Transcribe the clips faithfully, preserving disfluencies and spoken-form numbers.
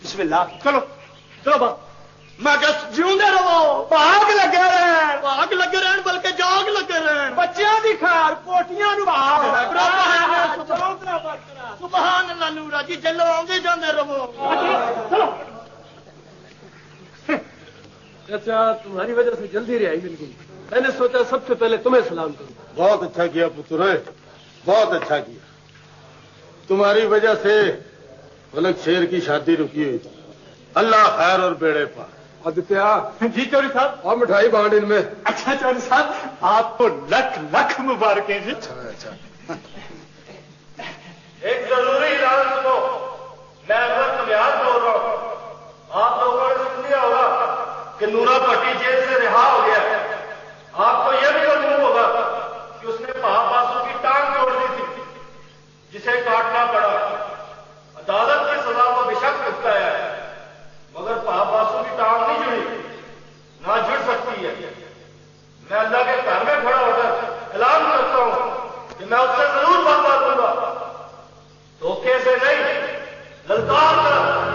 बिस्मिल्लाह। चलो चलो बा मैं क्या जिंदे रहो, भाग लगे रहन, भाग लगे रहन, बल्कि जाग लगे रहन, बच्चियां दी खैर, पोटियां नु भाग। सुभान अल्लाह नूरा जी, चलो आंदे जांदे रहो। चलो चाचा, तुम्हारी वजह से जल्दी रिहाई मिल गई। मैंने सोचा सबसे पहले तुम्हें सलाम करूं। बहुत अच्छा किया पुत्र, बहुत अच्छा किया। तुम्हारी वजह से मलक शेर की शादी रुकी हुई थी। अल्लाह खैर और बेड़े पार। आदित्य जी चौधरी साहब। और मिठाई बांट इनमें। अच्छा चौधरी साहब, आपको लख लख मुबारक जी। अच्छा अच्छा। एक जरूरी ऐलान सुनो, मैं अकबर कमियार बोल रहा हूँ। आप लोगों ने सुन लिया होगा कि नूरा भट्टी जेल से रिहा हो गया है। आपको यह भी मालूम होगा कि उसने महाबासु की टांग तोड़ दी थी, जिसे काटना पड़ा। अदालत की सजा को बेशक भुगताया है, मगर महाबासु की टांग नहीं जुड़ी, ना जुड़ सकती है। मैं अल्लाह के घर में खड़ा होकर ऐलान करता हूं कि मैं उससे जरूर बदला लूंगा, धोखे से नहीं, ललकार कर।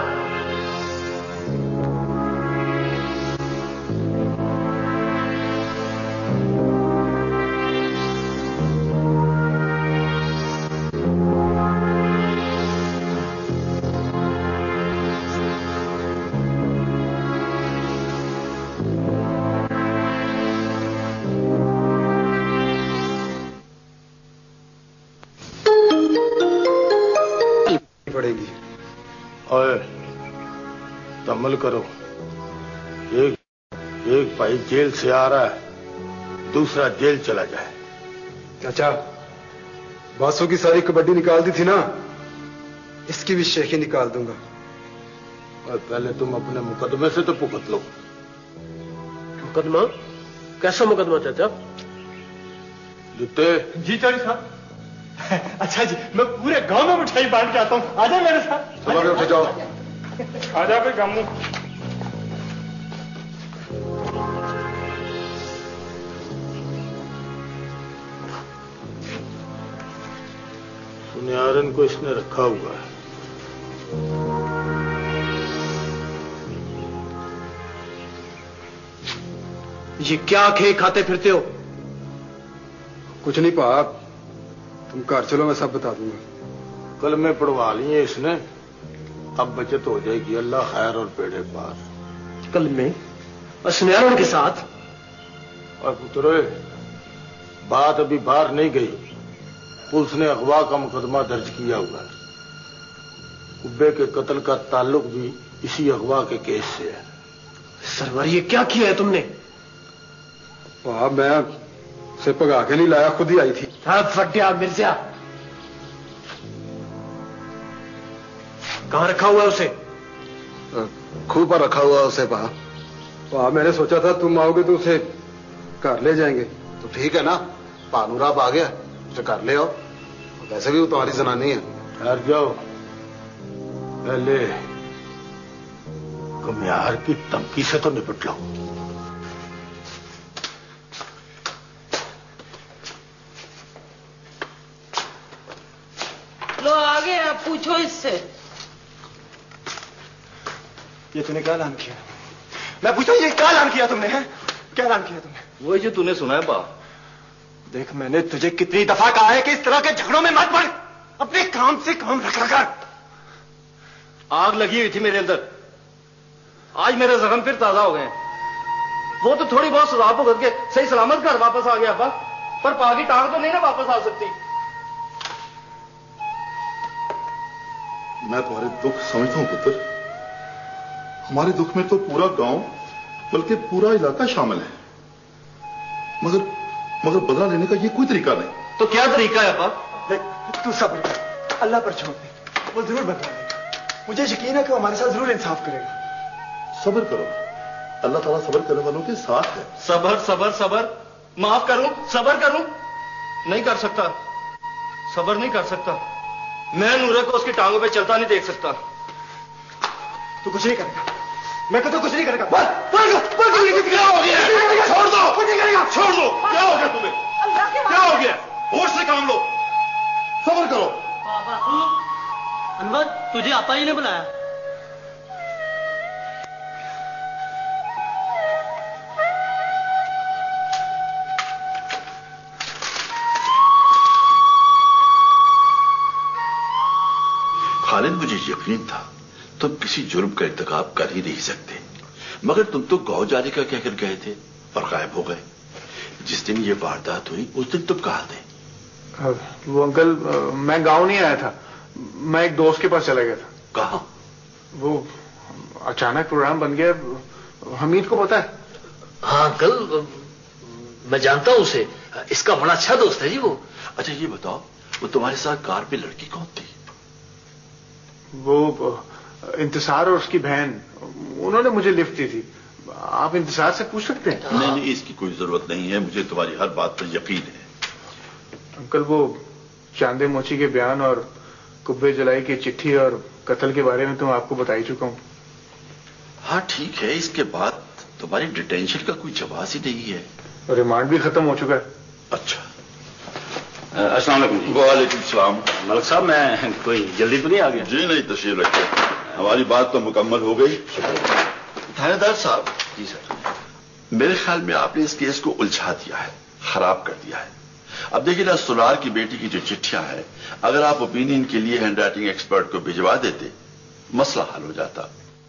पड़ेगी। और तमल करो, एक एक भाई जेल से आ रहा है, दूसरा जेल चला जाए। चाचा, बासु की सारी कबड्डी निकाल दी थी ना, इसकी भी शेखी निकाल दूंगा। और पहले तुम अपने मुकदमे से तो भुगत लो। मुकदमा? कैसा मुकदमा चाचा? जुत्ते। जी चौधरी साहब। अच्छा जी, मैं पूरे गांव में मिठाई बांट के आता हूँ, आ जाए मेरे साथ। सुबह उठ जाओ। आ जाओ भाई गामू। सुनियारन को इसने रखा हुआ है। ये क्या खे खाते फिरते हो? कुछ नहीं पाप, तुम घर चलो, मैं सब बता दूंगा। कल में पढ़वा लिए इसने, अब बचत हो जाएगी। अल्लाह खैर और बेड़े पार। कल में सुनियारन के साथ? और पुत्रो, बात अभी बाहर नहीं गई, पुलिस ने अगवा का मुकदमा दर्ज किया हुआ है। कुब्बे के कत्ल का ताल्लुक भी इसी अगवा के केस से है। सरवर, ये क्या किया है तुमने? वाह, मैं उसे भगा के नहीं लाया, खुद ही आई थी। फटिया मिर्जा, कहां रखा हुआ है उसे? खूह पर रखा हुआ उसे। पा वाह, मैंने सोचा था तुम आओगे तो उसे घर ले जाएंगे। तो ठीक है ना, पानूराब आ गया, उसे घर ले आओ। वैसे भी वो तुम्हारी जनानी है। ठहर जाओ, पहले कमियार की धमकी से तो निपट लो। लो आ गए, आप पूछो इससे। ये तूने क्या ऐलान किया? मैं पूछूं, ये क्या ऐलान किया तुमने? है क्या ऐलान किया तुमने? वही जो तूने सुना है बा। देख, मैंने तुझे कितनी दफा कहा है कि इस तरह के झगड़ों में मत पड़, अपने काम से काम रखा कर। आग लगी हुई थी मेरे अंदर, आज मेरे जख्म फिर ताजा हो गए। वो तो थोड़ी बहुत सजा भुगत के सही सलामत घर वापस आ गया अब्बा, पर पा की टांग तो नहीं ना वापस आ सकती। मैं तुम्हारे दुख समझता हूं पुत्र। हमारे दुख में तो पूरा गांव बल्कि पूरा इलाका शामिल है, मगर मगर बदला लेने का ये कोई तरीका नहीं। तो क्या तरीका है अब्बा? देख, तू सब्र कर, अल्लाह पर छोड़ दे, वो जरूर बदला लेगा। मुझे यकीन है कि वो हमारे साथ जरूर इंसाफ करेगा। सब्र करो, अल्लाह ताला सब्र करने वालों के साथ है। सबर सबर सबर, माफ करूं, सबर करूं, नहीं कर सकता, सबर नहीं कर सकता। मैं नूरे को उसकी टांगों पे चलता नहीं देख सकता। तू कुछ नहीं करेगा, मैं तो कुछ नहीं करेगा। बस, बस, बस, क्या हो गया? छोड़ दो, कुछ नहीं करेगा, छोड़ दो। क्या हो गया तुम्हें? क्या हो गया? होश से काम लो, सब्र करो। अनवर, तुझे आपा जी ने बुलाया। यकीन था तुम किसी जुर्म का इर्तिकाब कर ही नहीं सकते, मगर तुम तो गांव जाने का कहकर गए थे और गायब हो गए। जिस दिन ये वारदात हुई उस दिन तुम कहां थे? वो अंकल, मैं गांव नहीं आया था, मैं एक दोस्त के पास चला गया था। कहां? वो अचानक प्रोग्राम बन गया, हमीद को पता है? हाँ अंकल, मैं जानता हूं उसे, इसका बड़ा अच्छा दोस्त है जी वो। अच्छा ये बताओ, वो तुम्हारे साथ कार पे लड़की कौन थी? वो इंतजार और उसकी बहन, उन्होंने मुझे लिफ्ट दी थी। आप इंतजार से पूछ सकते हैं। नहीं नहीं, इसकी कोई जरूरत नहीं है, मुझे तुम्हारी हर बात पर यकीन है। अंकल, वो चांदे मोची के बयान और कुब्बे जलाई की चिट्ठी और कत्ल के बारे में तो मैं आपको बता ही चुका हूं। हाँ ठीक है, इसके बाद तुम्हारी डिटेंशन का कोई जवाब ही नहीं है। रिमांड भी खत्म हो चुका है। अच्छा, अस्सलाम वालेकुम। वालेकुम सलाम। मलिक साहब, मैं कोई जल्दी तो नहीं आ गया? जी नहीं, तशरीफ रखिए, हमारी बात तो मुकम्मल हो गई। थानेदार साहब। जी सर। मेरे ख्याल में आपने इस केस को उलझा दिया है, खराब कर दिया है। अब देखिए ना, सुनार की बेटी की जो चिट्ठियां हैं, अगर आप ओपिनियन के लिए हैंड राइटिंग एक्सपर्ट को भिजवा देते, मसला हल हो जाता।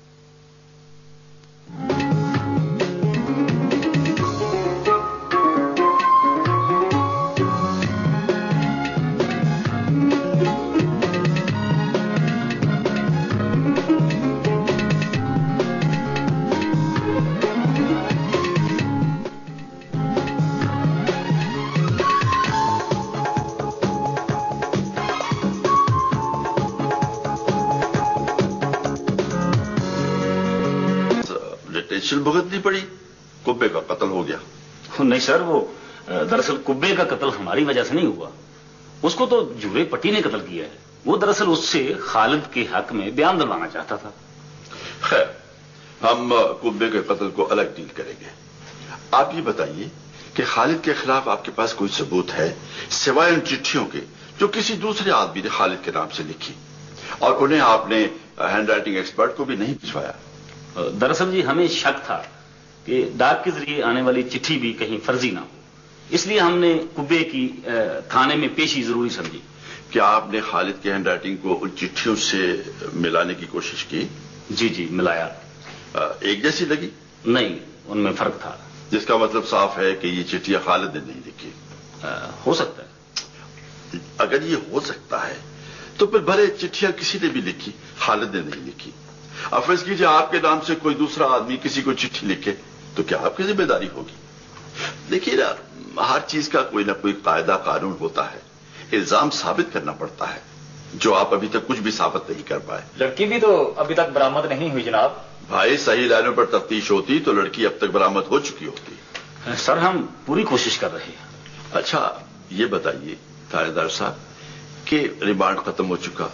टेंशन भुगतनी पड़ी, कुब्बे का कत्ल हो गया। नहीं सर, वो दरअसल कुब्बे का कत्ल हमारी वजह से नहीं हुआ, उसको तो जुबे पट्टी ने कत्ल किया है। वो दरअसल उससे खालिद के हक में बयान दिलवाना चाहता था। खैर, हम कुब्बे के कत्ल को अलग डील करेंगे। आप ये बताइए कि खालिद के खिलाफ आपके पास कोई सबूत है सिवाय उन चिट्ठियों के जो किसी दूसरे आदमी ने खालिद के नाम से लिखी, और उन्हें आपने हैंड राइटिंग एक्सपर्ट को भी नहीं भिजवाया? दरअसल जी, हमें शक था कि डाक के जरिए आने वाली चिट्ठी भी कहीं फर्जी ना हो, इसलिए हमने कुब्बे की थाने में पेशी जरूरी समझी। क्या आपने खालिद के हैंड राइटिंग को उन चिट्ठियों से मिलाने की कोशिश की? जी जी, मिलाया। एक जैसी लगी? नहीं, उनमें फर्क था। जिसका मतलब साफ है कि ये चिट्ठियां खालिद ने नहीं लिखी। हो सकता है। अगर ये हो सकता है तो फिर भले चिट्ठियां किसी ने भी लिखी, खालिद ने नहीं लिखी। अब फर्ज कीजिए आपके नाम से कोई दूसरा आदमी किसी को चिट्ठी लिखे, तो क्या आपकी जिम्मेदारी होगी? देखिए ना, हर चीज का कोई ना कोई कायदा कानून होता है। इल्जाम साबित करना पड़ता है, जो आप अभी तक कुछ भी साबित नहीं कर पाए। लड़की भी तो अभी तक बरामद नहीं हुई जनाब। भाई, सही लाइनों पर तफ्तीश होती तो लड़की अब तक बरामद हो चुकी होती। सर, हम पूरी कोशिश कर रहे हैं। अच्छा ये बताइए थानेदार साहब कि रिमांड खत्म हो चुका,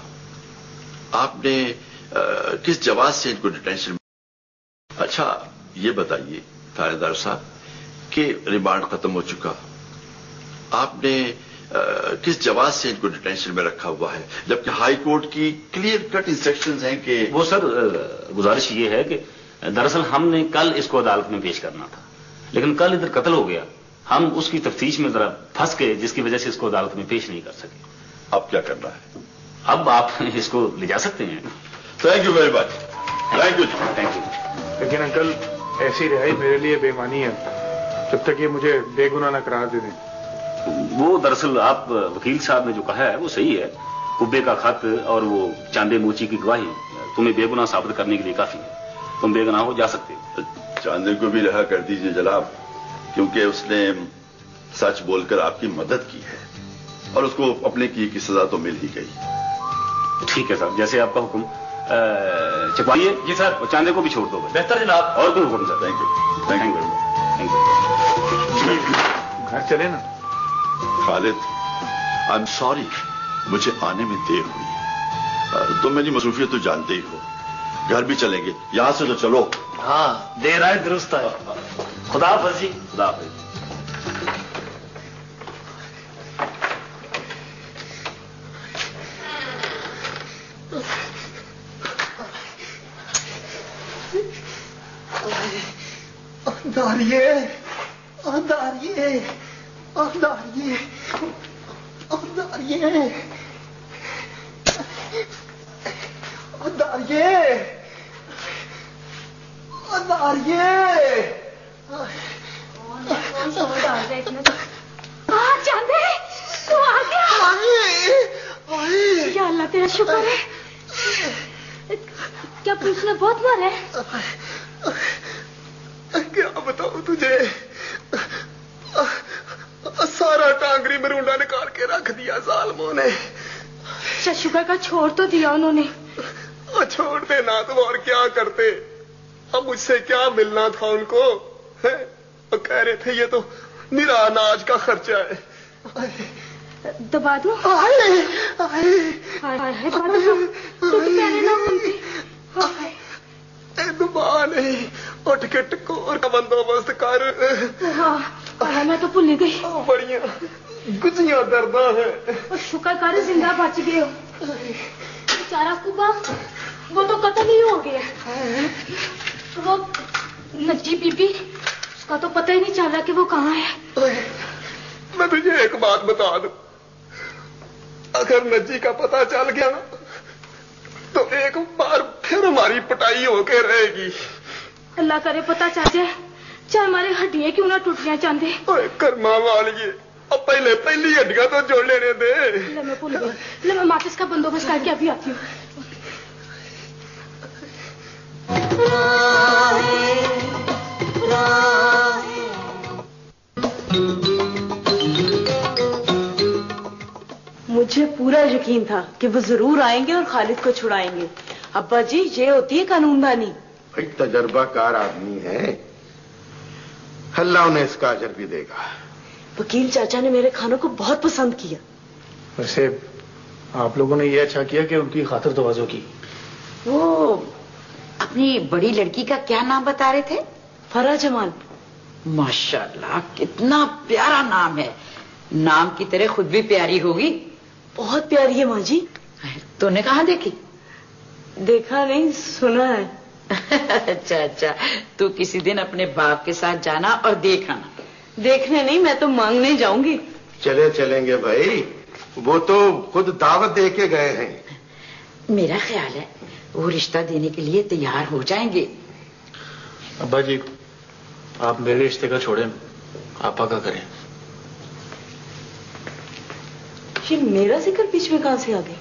आपने आ, किस जवाब से इनको डिटेंशन? अच्छा ये बताइए थानेदार साहब कि रिमांड खत्म हो चुका, आपने आ, किस जवाब से इनको डिटेंशन में रखा हुआ है, जबकि हाई कोर्ट की क्लियर कट इंस्ट्रक्शंस हैं कि वो सर, गुजारिश ये है कि दरअसल हमने कल इसको अदालत में पेश करना था, लेकिन कल इधर कत्ल हो गया, हम उसकी तफ्तीश में जरा फंस गए, जिसकी वजह से इसको अदालत में पेश नहीं कर सके। अब क्या करना है? अब आप इसको ले जा सकते हैं। Thank you very much. Thank you thank you. लेकिन अंकल, ऐसी रिहाई मेरे लिए बेईमानी है, जब तक ये मुझे बेगुनाह न करार दे दें। वो दरअसल आप वकील साहब ने जो कहा है वो सही है। कुब्बे का खत और वो चांदे मोची की गवाही तुम्हें बेगुनाह साबित करने के लिए काफी है। तुम बेगुनाह हो जा सकते हो। चांदे को भी रिहा कर दीजिए जनाब, क्योंकि उसने सच बोलकर आपकी मदद की है और उसको अपने किए की सजा तो मिल ही गई। ठीक है साहब, जैसे आपका हुक्म। चकवाइए। जी सर। और चांदे को भी छोड़ दो। बेहतर जनाब। और कोई हुक्म sir? Thank you. Thank you thank you. घर चले ना। खालिद, आई एम सॉरी, मुझे आने में देर हुई। तुम मेरी मसरूफियत तो जानते ही हो। घर भी चलेंगे, यहां से तो चलो। हाँ, देर आए दुरुस्त है। खुदा हाफिज जी। खुदा हाफिज। अंधारिये, अंधारिये, अंधारिये, अंधारिये, दारिये दारिये कौन सा वर्ड आ गया इतना? आ चांदे तू आ गया। या अल्लाह तेरा शुक्र है। क्या पुलिस ने बहुत मारा है? क्या बताऊं तुझे, सारा टांगरी मरूंडा निकाल के रख दिया जालमों ने। शुक्र का छोड़ तो दिया उन्होंने। छोड़ देना तो और क्या करते, अब मुझसे क्या मिलना था उनको है? वो कह रहे थे ये तो निरा अनाज का खर्चा है। दबा दो। आए आए आए तो कहने ना हमसे। दबा नहीं, उठ के टकोर का बंदोबस्त कर। हाँ मैं तो भूल ही गई। बड़िया गुजियां दर्दा है। शुक्र कर जिंदा बच गए हो। बेचारा कुबा वो तो कत्ल ही हो गया। वो नज्जी बीबी उसका तो पता ही नहीं चला कि वो कहाँ है। मैं तुझे एक बात बता दूं, अगर नज्जी का पता चल गया ना तो एक बार फिर हमारी पटाई होके रहेगी। अल्लाह करे पता चल जाए, चाहे हमारे हड्डियां क्यों ना टूटियां चाहते। कर्मा वालिए, अब पहले पहली हड्डियां तो जोड़ लेने दे। ले मैं भूल गई, ले मैं माचिस का बंदोबस्त करके अभी आती हूँ। मुझे पूरा यकीन था कि वो जरूर आएंगे और खालिद को छुड़ाएंगे। अब्बा जी ये होती है कानूनदानी। भाई तजर्बाकार आदमी है, अल्लाह उन्हें इसका अजर भी देगा। वकील चाचा ने मेरे खानों को बहुत पसंद किया। वैसे आप लोगों ने ये अच्छा किया कि उनकी खातिर तवाज़ो की। वो अपनी बड़ी लड़की का क्या नाम बता रहे थे? फरा जमान। माशाल्लाह कितना प्यारा नाम है, नाम की तरह खुद भी प्यारी होगी। बहुत प्यारी है माँ जी। तूने कहाँ देखी? देखा नहीं, सुना है। अच्छा अच्छा, तू किसी दिन अपने बाप के साथ जाना और देखना। देखने नहीं, मैं तो मांगने जाऊंगी। चले चलेंगे भाई, वो तो खुद दावत दे के गए हैं। मेरा ख्याल है वो रिश्ता देने के लिए तैयार हो जाएंगे। अब्बा जी आप मेरे रिश्ते का छोड़ें, आपा का करें। ये मेरा जिक्र बीच में कहां से आ गया?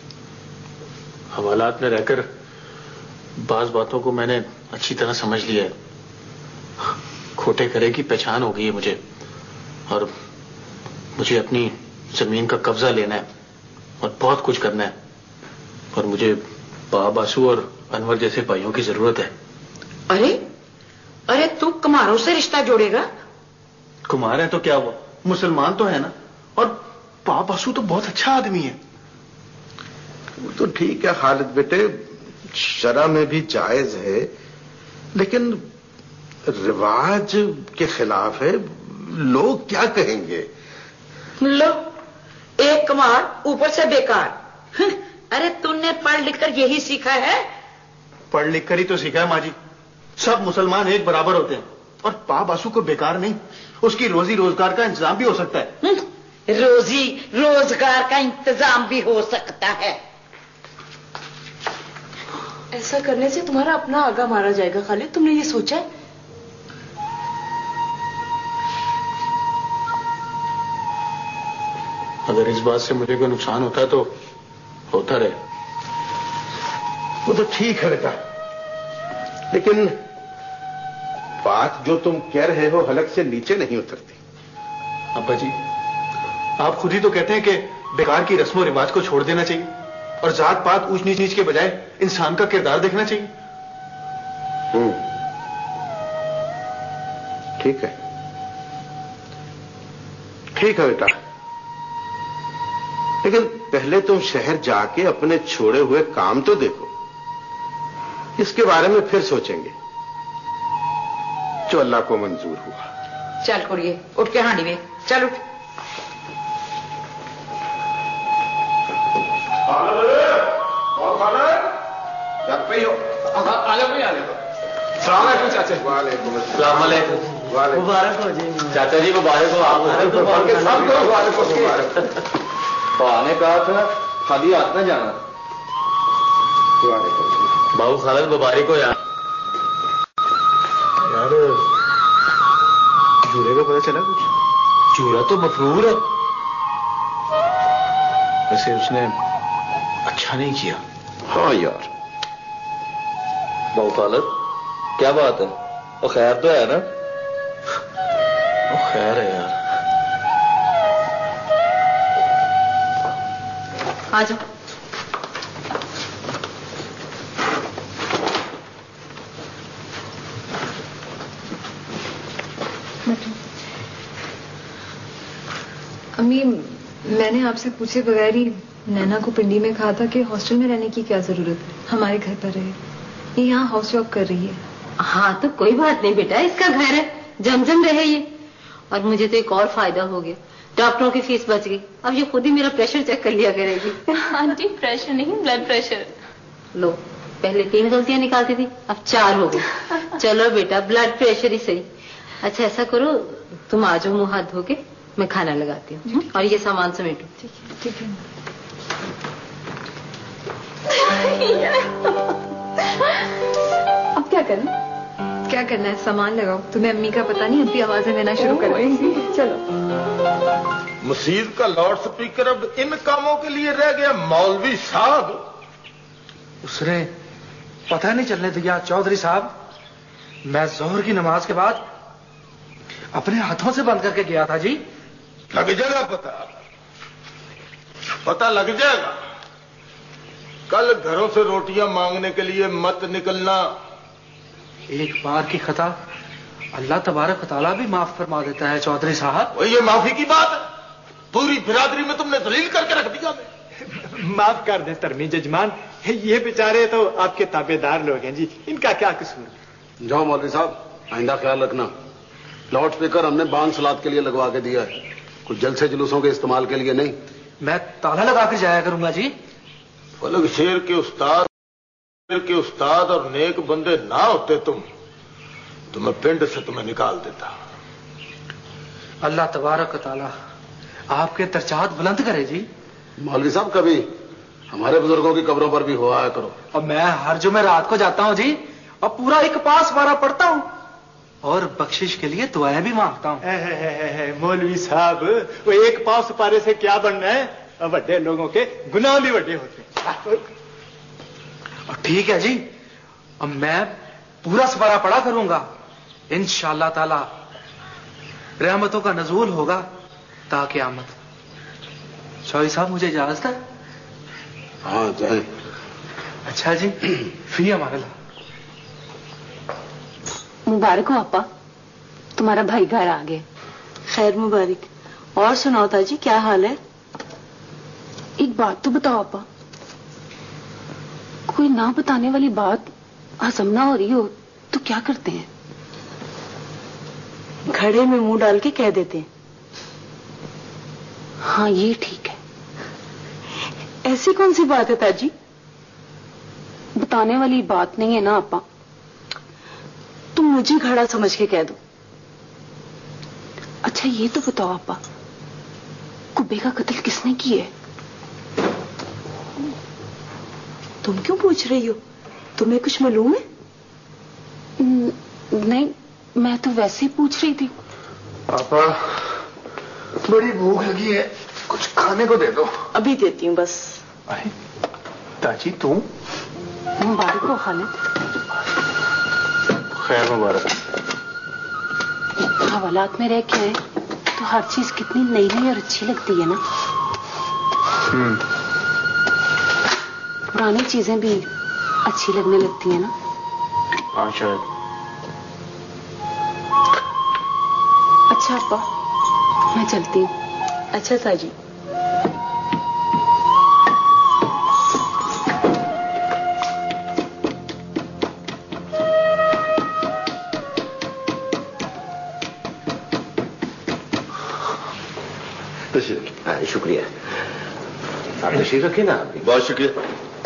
हवालात में रहकर बाज बातों को मैंने अच्छी तरह समझ लिया है। खोटे करे की पहचान हो गई है मुझे, और मुझे अपनी जमीन का कब्जा लेना है और बहुत कुछ करना है, और मुझे बाबासु और अनवर जैसे भाइयों की जरूरत है। अरे अरे तू कुमारों से रिश्ता जोड़ेगा? कुमार है तो क्या हुआ, मुसलमान तो है ना, और बाबासु तो बहुत अच्छा आदमी है। वो तो ठीक है खालिद बेटे, शरा में भी जायज है, लेकिन रिवाज के खिलाफ है। लोग क्या कहेंगे? लो, एक कुमार ऊपर से बेकार। अरे तूने पढ़ लिख कर यही सीखा है? पढ़ लिख कर ही तो सीखा है माँ जी। सब मुसलमान एक बराबर होते हैं, और बाबासु को बेकार नहीं, उसकी रोजी रोजगार का इंतजाम भी हो सकता है। रोजी रोजगार का इंतजाम भी हो सकता है। ऐसा करने से तुम्हारा अपना आगा मारा जाएगा खालिद, तुमने ये सोचा है? अगर इस बात से मुझे कोई नुकसान होता है तो होता रहे। वो तो ठीक है बेटा, लेकिन बात जो तुम कह रहे हो हलक से नीचे नहीं उतरती। अब्बा जी आप खुद ही तो कहते हैं कि बेकार की रस्मों रिवाज को छोड़ देना चाहिए, और जात पात ऊंच नीच नीच के बजाय इंसान का किरदार देखना चाहिए। हम्म ठीक है, ठीक है बेटा, लेकिन पहले तुम शहर जाके अपने छोड़े हुए काम तो देखो, इसके बारे में फिर सोचेंगे जो अल्लाह को मंजूर हुआ। चल कुड़िए उठ के हांडी में चल उठ। मुबारक हो जी। चाचा जी मुबारक हो। आप ने कहा था खाली हाथ न जाना। बाबू खालिद मुबारक हो यार। यार जूरे का पता चला कुछ? चूरा तो मफरूर है। वैसे उसने अच्छा नहीं किया। हाँ यार। बाबू खालिद क्या बात है? वो खैर तो है ना? वो खैर है यार। आ जाओ। अम्मी, मैंने आपसे पूछे बगैर ही नैना को पिंडी में कहा था कि हॉस्टल में रहने की क्या जरूरत है, हमारे घर पर रहे। ये यहाँ हाउस जॉब कर रही है। हाँ तो कोई बात नहीं बेटा, इसका घर है, जमजम रहे ये। और मुझे तो एक और फायदा हो गया, डॉक्टरों की फीस बच गई। अब ये खुद ही मेरा प्रेशर चेक कर लिया करेगी। आंटी प्रेशर नहीं, ब्लड प्रेशर। लो, पहले तीन गलतियां निकालती थी, अब चार हो गई। चलो बेटा, ब्लड प्रेशर ही सही। अच्छा ऐसा करो, तुम आ जाओ मुंह हाथ धो के, मैं खाना लगाती हूँ और ये सामान समेटो। ठीक है ठीक है। अब क्या करना? क्या करना है? सामान लगाओ। तुम्हें अम्मी का पता नहीं, अभी आवाजें देना शुरू कर देंगी। चलो। मसीद का लाउड स्पीकर अब इन कामों के लिए रह गया। मौलवी साहब, उसने पता नहीं चलने दिया चौधरी साहब। मैं जोहर की नमाज के बाद अपने हाथों से बंद करके गया था जी। लग जाएगा पता, पता लग जाएगा। कल घरों से रोटियां मांगने के लिए मत निकलना। एक बार की खता अल्लाह तबारक तआला भी माफ फरमा देता है चौधरी साहब। वो ये माफी की बात है? पूरी बिरादरी में तुमने दलील करके रख दिया। माफ कर दें तरमी जजमान, ये बेचारे तो आपके ताबेदार लोग हैं जी, इनका क्या कसूर? जाओ मौलवी साहब, आइंदा ख्याल रखना। लाउड स्पीकर हमने बांग सलाद के लिए लगवा के दिया है, कुछ जलसे जुलूसों के इस्तेमाल के लिए नहीं। मैं ताला लगा कर जाया करूंगा जी। अलग शेर के उस्ताद शेर के उस्ताद और नेक बंदे ना होते तुम, तो मैं पिंड से तुम्हें निकाल देता। अल्लाह तबारक तआला आपके तरचात बुलंद करे जी। मौलवी साहब, कभी हमारे बुजुर्गों की कब्रों पर भी हो आया करो। और मैं हर जुमे रात को जाता हूँ जी, और पूरा एक पास बारह पढ़ता हूँ और बख्शिश के लिए दुआएं भी मांगता हूँ। मौलवी साहब, वो एक पाव सुपारे से क्या बनना है? बड़े लोगों के गुनाह भी बड़े होते हैं। और ठीक है जी, अब मैं पूरा सुपारा पढ़ा करूंगा। इंशाअल्लाह ताला रहमतों का नजूल होगा ता क़यामत। चौधरी साहब, मुझे इजाजत है? हाँ जाए। अच्छा जी, फी हमारे ला। मुबारक हो आपा, तुम्हारा भाई घर आ गया। खैर मुबारक। और सुनाओ ताजी, क्या हाल है? एक बात तो बताओ आपा, कोई ना बताने वाली बात हजम ना हो रही हो तो क्या करते हैं? घड़े में मुंह डाल के कह देते हैं। हाँ ये ठीक है। ऐसी कौन सी बात है ताजी? बताने वाली बात नहीं है ना आपा, तुम मुझे घड़ा समझ के कह दो। अच्छा ये तो बताओ आपा, कुब्बे का कत्ल किसने किया है? तुम क्यों पूछ रही हो? तुम्हें कुछ मालूम है? नहीं, मैं तो वैसे ही पूछ रही थी। पापा, बड़ी भूख लगी है, कुछ खाने को दे दो। अभी देती हूँ बस। अरे ताजी, तू? मुबारक हो खालिद। खैर मुबारक। हवालात में रह के आए तो हर चीज कितनी नई नई और अच्छी लगती है ना। हम्म। पुरानी चीजें भी अच्छी लगने लगती है ना। हाँ शायद। अच्छा अब्बा, मैं चलती हूँ। अच्छा ताजी। हाँ, शुक्रिया। आप तशरीफ रखिए ना। बहुत शुक्रिया।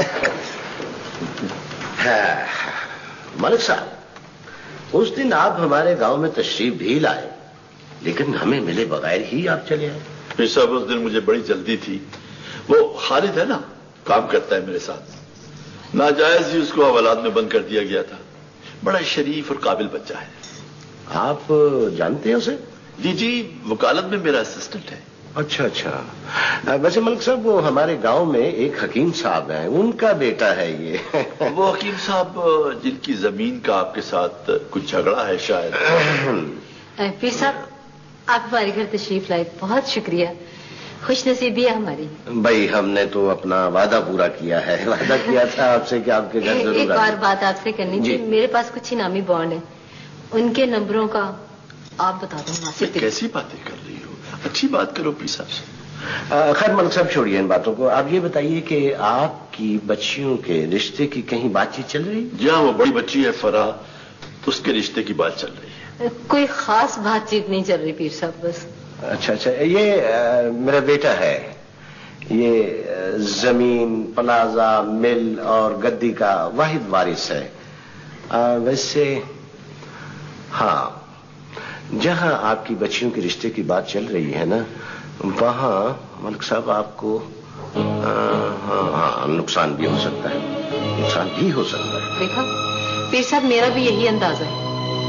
हाँ, मलिक साहब, उस दिन आप हमारे गांव में तशरीफ भी लाए, लेकिन हमें मिले बगैर ही आप चले आए। मेरे साहब, उस दिन मुझे बड़ी जल्दी थी। वो खालिद है ना, काम करता है मेरे साथ, नाजायज ही उसको हवालात में बंद कर दिया गया था। बड़ा शरीफ और काबिल बच्चा है। आप जानते हैं उसे? जी जी, वकालत में मेरा असिस्टेंट है। अच्छा अच्छा। वैसे मलिक साहब, वो हमारे गांव में एक हकीम साहब हैं, उनका बेटा है ये। वो हकीम साहब जिनकी जमीन का आपके साथ कुछ झगड़ा है शायद। पीर साहब, आप हमारे घर तशरीफ लाए, बहुत शुक्रिया। खुश नसीबी है हमारी। भाई हमने तो अपना वादा पूरा किया है। वादा किया था आपसे कि आपके घर जरूर एक और बात आपसे करनी थी। मेरे पास कुछ इनामी बॉन्ड है, उनके नंबरों का आप बता दो। मुनासिब कैसी बातें कर रही हो? अच्छी बात करो पी साहब से। खैर मलिक साहब छोड़िए इन बातों को। आप ये बताइए कि आपकी बच्चियों के रिश्ते की कहीं बातचीत चल रही? जी हाँ, वो बड़ी बच्ची है फरा, उसके रिश्ते की बात चल रही है। कोई खास बातचीत नहीं चल रही पीर साहब, बस। अच्छा अच्छा। ये आ, मेरा बेटा है, ये आ, जमीन, प्लाजा, मिल और गद्दी का वाहिद वारिस है। आ, वैसे हाँ, जहां आपकी बच्चियों के रिश्ते की बात चल रही है ना, वहां मलिक साहब आपको हाँ हाँ नुकसान भी हो सकता है, नुकसान भी हो सकता है। देखा पीर साहब, मेरा भी यही अंदाजा है।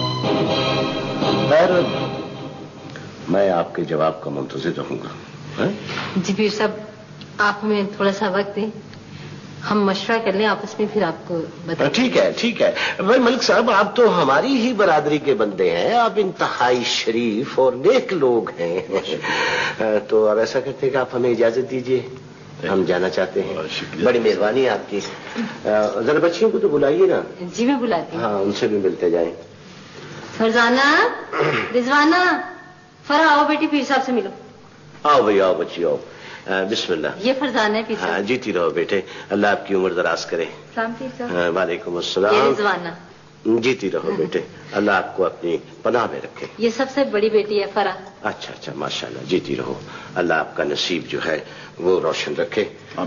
खैर, मैं आपके जवाब का मुंतजिर रहूंगा। जी पीर साहब, आप हमें थोड़ा सा वक्त दें, हम मशवरा कर लें आपस में, फिर आपको बताएं। ठीक है ठीक है। भाई मलिक साहब, आप तो हमारी ही बरादरी के बंदे हैं, आप इंतहाई शरीफ और नेक लोग हैं। तो अब ऐसा करते हैं कि आप हमें इजाजत दीजिए, हम जाना चाहते हैं। बड़ी मेहरबानी है आपकी। जरा बच्चियों को तो बुलाइए ना। जी मैं बुलाती हूँ। हाँ, उनसे भी मिलते जाएं। फरजाना, रिजवाना, फरा आओ बेटी, पीर साहब से मिलो। आओ भाई, आओ बच्ची, आओ। बिस्मिल्लाह। ये फरजाना है पीर साहब। हाँ, जीती रहो बेटे, अल्लाह आपकी उम्र दराज करे। सलाम पीर साहब। वालेकुम अस्सलाम। ये रिजवाना। जीती रहो बेटे, अल्लाह आपको अपनी पनाह में रखे। ये सबसे बड़ी बेटी है फरा। अच्छा अच्छा, माशाल्लाह, जीती रहो, अल्लाह आपका नसीब जो है वो रोशन रखे।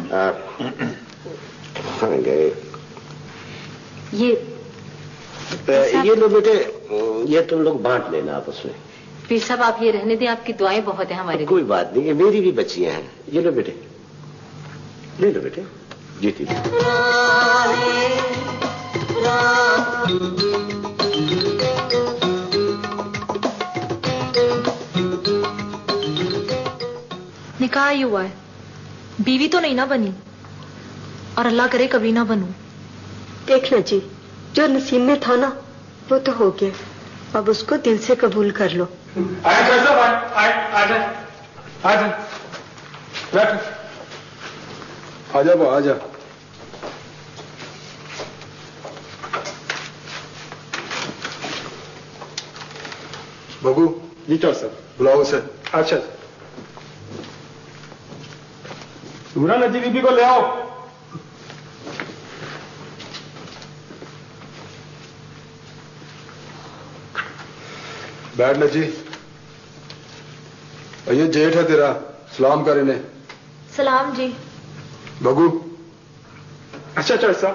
ये ये लो बेटे, ये तुम लोग बांट लेना आपस में। पीर साहब आप ये रहने दें, आपकी दुआएं बहुत है हमारे। कोई बात नहीं, ये मेरी भी बच्चियां हैं। ये लो बेटे, ले लो बेटे, जीती रहो। निकाह ही हुआ है, बीवी तो नहीं ना बनी, और अल्लाह करे कभी ना बनूं। देखना जी, जो नसीब में था ना वो तो हो गया, अब उसको दिल से कबूल कर लो। आजा वो आजा। बबू जी, क्या सर? बुलाओ उसे। अच्छा, नूरा नजी बीबी को ले आओ। बैठ नजी। ये जेठ है तेरा, सलाम कर इन्हें। सलाम जी। बगू। अच्छा अच्छा, ऐसा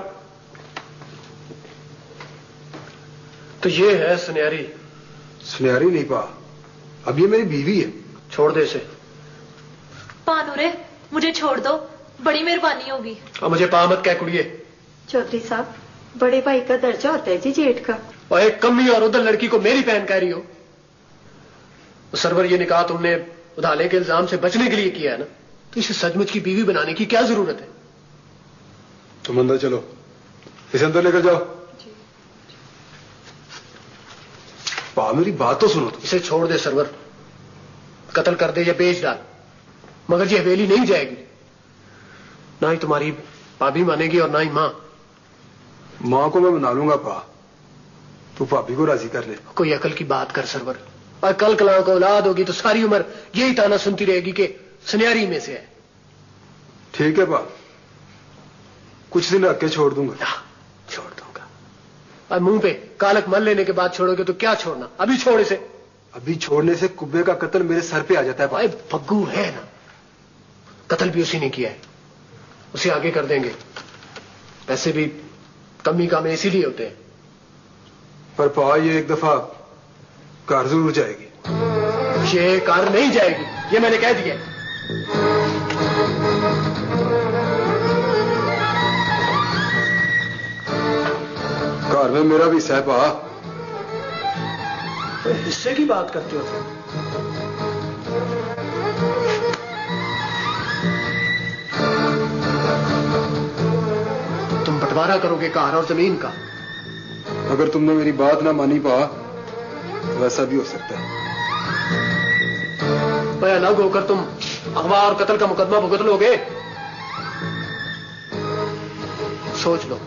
तो ये है सुनहरी। सुनहरी नहीं पा, अब ये मेरी बीवी है। छोड़ दे इसे। पानूरे, मुझे छोड़ दो, बड़ी मेहरबानी होगी। अब मुझे पा मत कह कुड़िए। चौधरी साहब, बड़े भाई का दर्जा होता है जी जेठ का। और एक कमी और उधर लड़की को मेरी बहन कह रही हो। सरवर, ये निकाह तुमने उधाले के इल्जाम से बचने के लिए किया है ना, तो इसे सचमुच की बीवी बनाने की क्या जरूरत है? तुम अंदर चलो, इसे अंदर लेकर जाओ। पा, मेरी बात तो सुनो। इसे छोड़ दे सरवर, कत्ल कर दे या बेच डाल, मगर ये हवेली नहीं जाएगी। ना ही तुम्हारी भाभी मानेगी और ना ही मां। मां को मैं बना लूंगा पा, तू भाभी को राजी कर ले। कोई अकल की बात कर सरवर, और कल कला को औलाद होगी तो सारी उम्र यही ताना सुनती रहेगी कि सुनहरी में से है। ठीक है पा, कुछ दिन रख के छोड़ दूंगा। छोड़ दूंगा। और मुंह पे कालक मल लेने के बाद छोड़ोगे तो क्या छोड़ना? अभी छोड़ इसे। अभी छोड़ने से कुब्बे का कत्ल मेरे सर पे आ जाता है। भाई फग्गू है ना, कत्ल भी उसी ने किया है, उसे आगे कर देंगे। पैसे भी कमी काम इसीलिए होते हैं। पर पा, ये एक दफा कार जरूर जाएगी। ये कार नहीं जाएगी, ये मैंने कह दिया। घर में मेरा भी सहपा। तो हिस्से की बात करते हो तुम? तुम बंटवारा करोगे कार और जमीन का? अगर तुमने मेरी बात ना मानी पा तो वैसा भी हो सकता है। अलग होकर तुम अगवा और कत्ल का मुकदमा भुगत लोगे? सोच लो।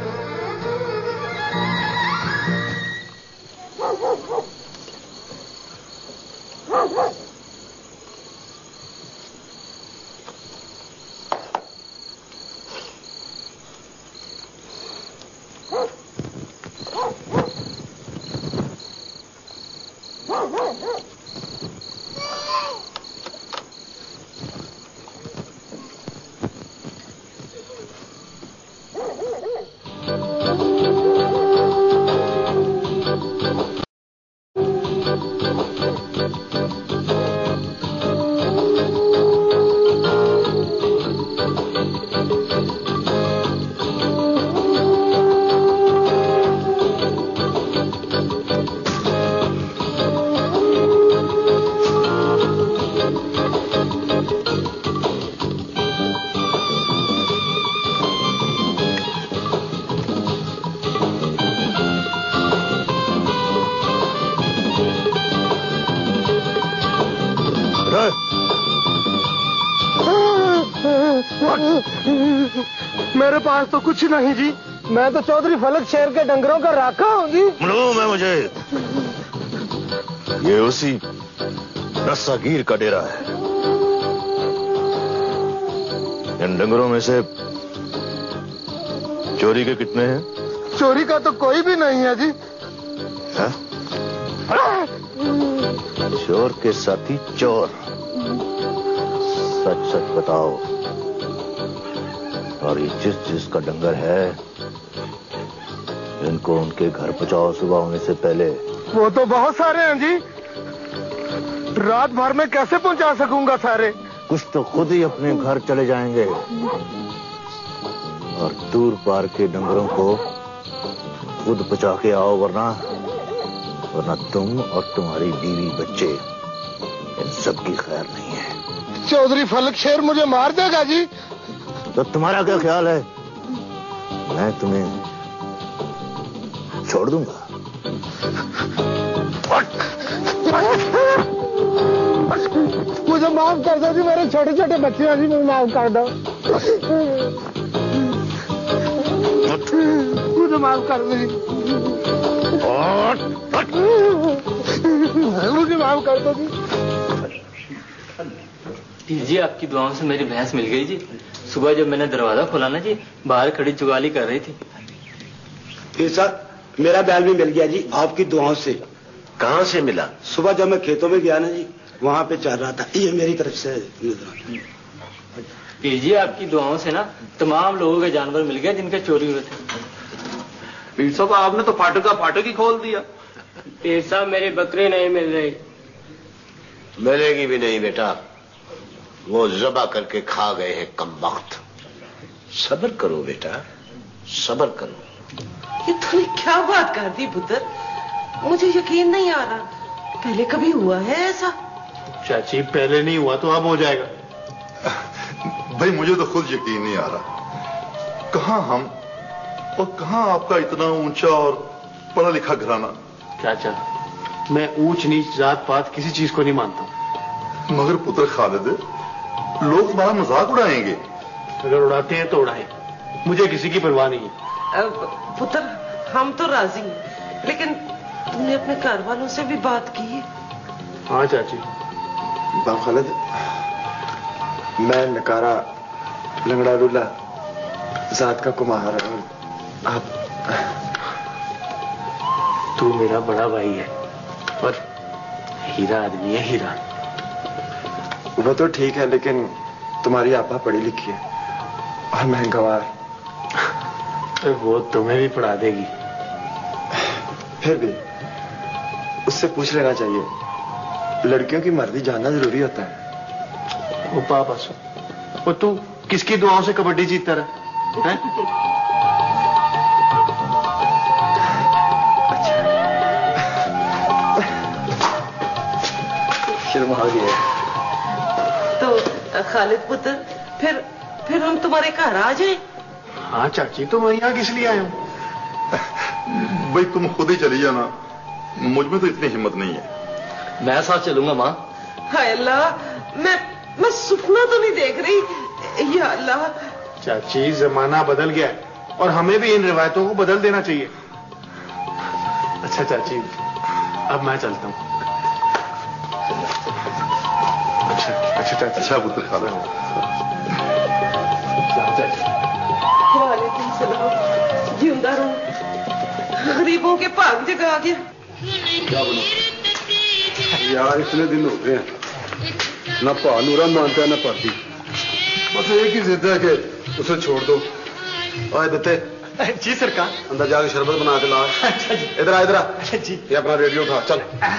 मेरे पास तो कुछ नहीं जी, मैं तो चौधरी फलक शेर के डंगरों का राखा हूँ जी। मालूम है मुझे, ये उसी रस्सागीर का डेरा है। इन डंगरों में से चोरी के कितने हैं? चोरी का तो कोई भी नहीं है जी। है? चोर के साथी चोर, सच सच बताओ। और ये जिस जिसका डंगर है इनको उनके घर पहुंचाओ सुबह होने से पहले। वो तो बहुत सारे हैं जी, रात भर में कैसे पहुंचा सकूंगा सारे? कुछ तो खुद ही अपने घर चले जाएंगे और दूर पार के डंगरों को खुद पहुंचा के आओ, वरना वरना तुम और तुम्हारी बीवी बच्चे इन सब की खैर नहीं है। चौधरी फलक शेर मुझे मार देगा जी। तो तुम्हारा क्या ख्याल है? मैं तुम्हें छोड़ दूंगा। मुझे माफ कर दो जी, मेरे छोटे छोटे बच्चे हैं जी, मुझे माफ कर दो। मुझे माफ कर दो जी, मुझे माफ कर दो जी। जी आपकी दुआओं से मेरी भैंस मिल गई जी। सुबह जब मैंने दरवाजा खोला ना जी, बाहर खड़ी जुगाली कर रही थी। फिर साहब मेरा बैल भी मिल गया जी आपकी दुआओं से। कहां से मिला? सुबह जब मैं खेतों में गया ना जी, वहां पे चल रहा था। ये मेरी तरफ से पीर जी आपकी दुआओं से ना तमाम लोगों के जानवर मिल गए जिनके चोरी हुए थे। पीर साहब आपने तो फाटक का फाटक ही खोल दिया। पीर साहब मेरी बकरी नहीं मिल रही। मिलेगी भी नहीं बेटा, वो ज़बा करके खा गए हैं कमबख्त। सब्र करो बेटा, सब्र करो। ये तूने क्या बात कर दी पुत्र, मुझे यकीन नहीं आ रहा। पहले कभी हुआ है ऐसा? चाची पहले नहीं हुआ तो अब हो जाएगा। भाई मुझे तो खुद यकीन नहीं आ रहा, कहां हम और कहां आपका इतना ऊंचा और पढ़ा लिखा घराना। चाचा मैं ऊंच नीच जात पात किसी चीज को नहीं मानता, मगर पुत्र खालिद लोग तुम्हारा मजाक उड़ाएंगे। अगर उड़ाते हैं तो उड़ाएं, मुझे किसी की परवाह नहीं है। पुत्र हम तो राजी हैं, लेकिन तुमने अपने घर वालों से भी बात की है? हाँ चाची। बाप खालिद, मैं नकारा लंगड़ा लूला जात का कुमार, आप तू मेरा बड़ा भाई है और हीरा आदमी है, हीरा। वो तो ठीक है, लेकिन तुम्हारी आपा पढ़ी लिखी है और मैं गंवार। वो तुम्हें भी पढ़ा देगी। फिर भी उससे पूछ लेना चाहिए, लड़कियों की मर्जी जानना जरूरी होता है। वो पापा सो, वो तू किसकी दुआओं से कबड्डी जीतता रहा है? आ गए। तो खालिद पुत्र, फिर फिर हम तुम्हारे घर आ जाए? हाँ चाची, तो मैं यहाँ किस लिए आया हूँ? भाई तुम खुद ही चली जाना, मुझ में तो इतनी हिम्मत नहीं है। मैं साथ चलूंगा माँ। हाय अल्लाह, मैं मैं सपना तो नहीं देख रही। या अल्लाह। चाची, जमाना बदल गया है और हमें भी इन रिवायतों को बदल देना चाहिए। अच्छा चाची, अब मैं चलता हूँ। अच्छा अच्छा चाची। अच्छा पुत्र, खा रहे हो? वालेकुम सलाम। जिंदा रहो। गरीबों के भाग जगा गया। क्या बनो यार, इतने दिन हो गए हैं, ना भानूरा मानता है ना पाती। बस एक ही जिद है कि उसे छोड़ दो। ओए दत्ते। जी सरकार। अंदर जाके शरबत बना के ला। अच्छा जी। इधर आ, इधर आ। जी। ये अपना रेडियो उठा, चल।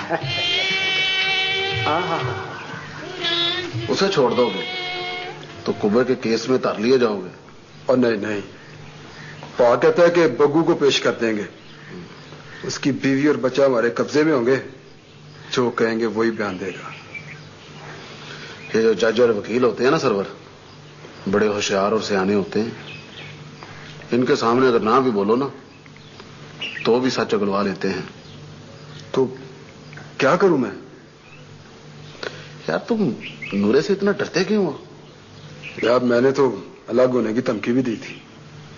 उसे छोड़ दोगे तो कुबे के केस में तार लिए जाओगे। और नहीं नहीं, पा कहता है कि बग्गू को पेश कर देंगे, उसकी बीवी और बच्चा हमारे कब्जे में होंगे, जो कहेंगे वही बयान देगा। ये जो जज और वकील होते हैं ना सरवर, बड़े होशियार और सियाने होते हैं। इनके सामने अगर ना भी बोलो ना तो भी सच अगलवा लेते हैं। तो क्या करूं मैं? यार तुम नूरे से इतना डरते क्यों हो? यार मैंने तो अलग होने की धमकी भी दी थी।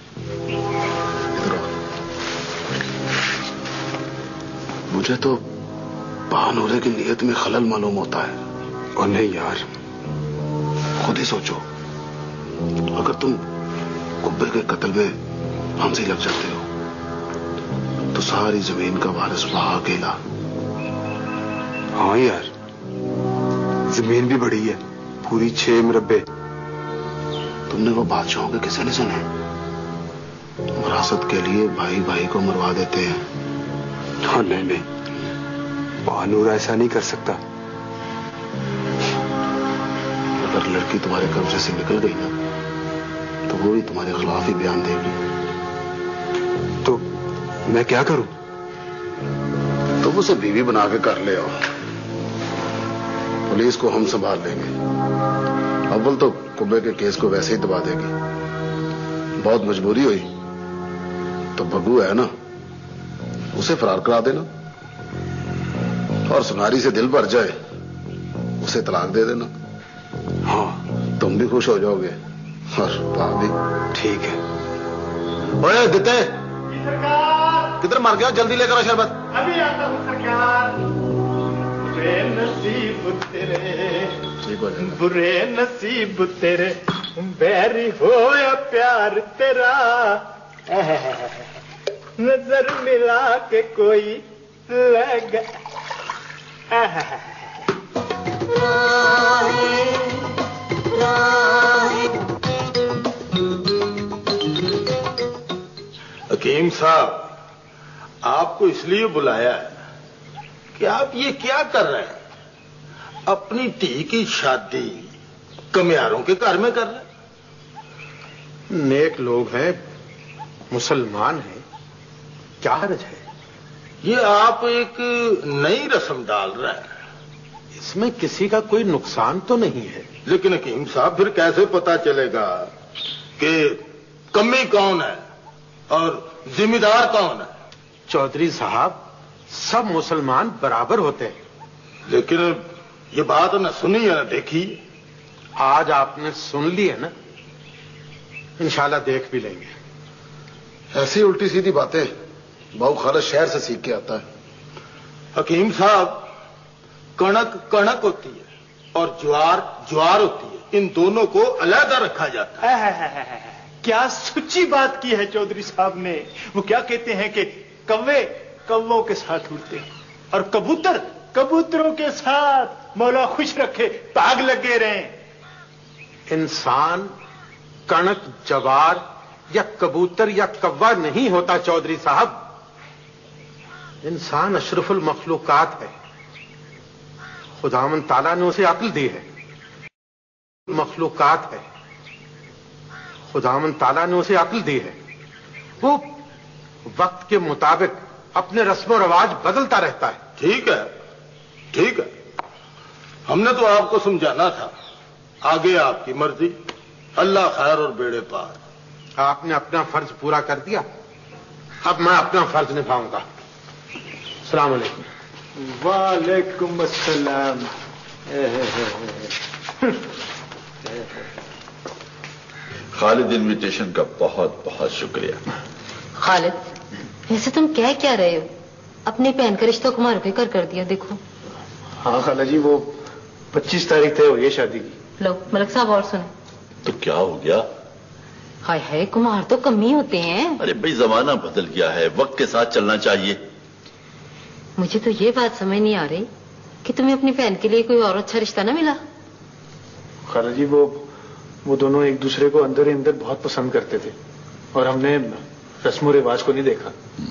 मुझे तो भानूरे की नीयत में खलल मालूम होता है। और नहीं यार, खुद ही सोचो, अगर तुम कुब्बे के कत्ल में हमसे लग जाते हो तो सारी जमीन का वारिस वहां अकेला। हाँ यार, जमीन भी बड़ी है, पूरी छह मुरब्बे। तुमने वो बादशाहों के किसे नहीं सुने? विरासत के लिए भाई भाई को मरवा देते हैं। हाँ नहीं नहीं, भानूरा ऐसा नहीं कर सकता। अगर लड़की तुम्हारे कब्जे से निकल गई ना तो वो भी तुम्हारे खिलाफ ही बयान देगी। तो मैं क्या करूं? तुम उसे बीवी बना के कर ले आओ, पुलिस को हम संभाल लेंगे। अव्वल तो कुब्बे के केस को वैसे ही दबा देगी। बहुत मजबूरी हुई तो बग्गू है ना, उसे फरार करा देना, और सुनारी से दिल भर जाए उसे तलाक दे देना। हाँ, तुम भी खुश हो जाओगे और भाभी। ठीक है। ओए दिते, किधर मर गया? जल्दी लेकर आ शरबत। अभी आता हूँ सरकार। बुरे नसीब तेरे, बुरे नसीब तेरे, बैरी हो या प्यार तेरा, नजर मिला के कोई लगा। हकीम साहब, आपको इसलिए बुलाया है कि आप ये क्या कर रहे हैं? अपनी धी की शादी कमियारों के घर में कर रहे हैं। नेक लोग हैं, मुसलमान हैं, क्या हर्ज है? ये आप एक नई रस्म डाल रहे हैं। इसमें किसी का कोई नुकसान तो नहीं है। लेकिन हकीम साहब, फिर कैसे पता चलेगा कि कमी कौन है और जिम्मेदार कौन है? चौधरी साहब, सब मुसलमान बराबर होते हैं। लेकिन ये बात न सुनी है न देखी। आज आपने सुन ली है ना, इंशाल्लाह देख भी लेंगे। ऐसी उल्टी सीधी बातें बाबू खालिद शहर से सीख के आता है। हकीम साहब, कणक कणक होती है और ज्वार ज्वार होती है, इन दोनों को अलग रखा जाता है। क्या सच्ची बात की है चौधरी साहब ने। वो क्या कहते हैं कि कौवे कौवों के साथ उड़ते हैं और कबूतर कबूतरों के साथ। मौला खुश रखे, भाग लगे रहे। इंसान कणक जवार या कबूतर या कौवा नहीं होता चौधरी साहब। इंसान अशरफुल मखलूकात है। खुदावन ताला ने उसे अक्ल दी है। मखलूकात है, खुदावन ताला ने उसे अक्ल दी है। वो वक्त के मुताबिक अपने रस्म और रवाज बदलता रहता है। ठीक है, ठीक है। हमने तो आपको समझाना था, आगे आपकी मर्जी, अल्लाह खैर और बेड़े पार। आपने अपना फर्ज पूरा कर दिया, अब मैं अपना फर्ज निभाऊंगा। सलाम अलैकुम। वालेकुम अस्सलाम। खालिद, इनविटेशन का बहुत बहुत शुक्रिया। खालिद, वैसे तुम कह क्या रहे हो? अपनी बहन का रिश्ता कुमार के कर कर दिया। देखो। हाँ खाला जी, वो पच्चीस तारीख तय हो गई शादी की। लो मलक साहब और सुने। तो क्या हो गया? हाय हाय, कुमार तो कम ही होते हैं। अरे भाई, जमाना बदल गया है, वक्त के साथ चलना चाहिए। मुझे तो ये बात समझ नहीं आ रही कि तुम्हें अपनी बहन के लिए कोई और अच्छा रिश्ता ना मिला। खाला जी, वो वो दोनों एक दूसरे को अंदर ही अंदर बहुत पसंद करते थे और हमने रस्मों रिवाज को नहीं देखा।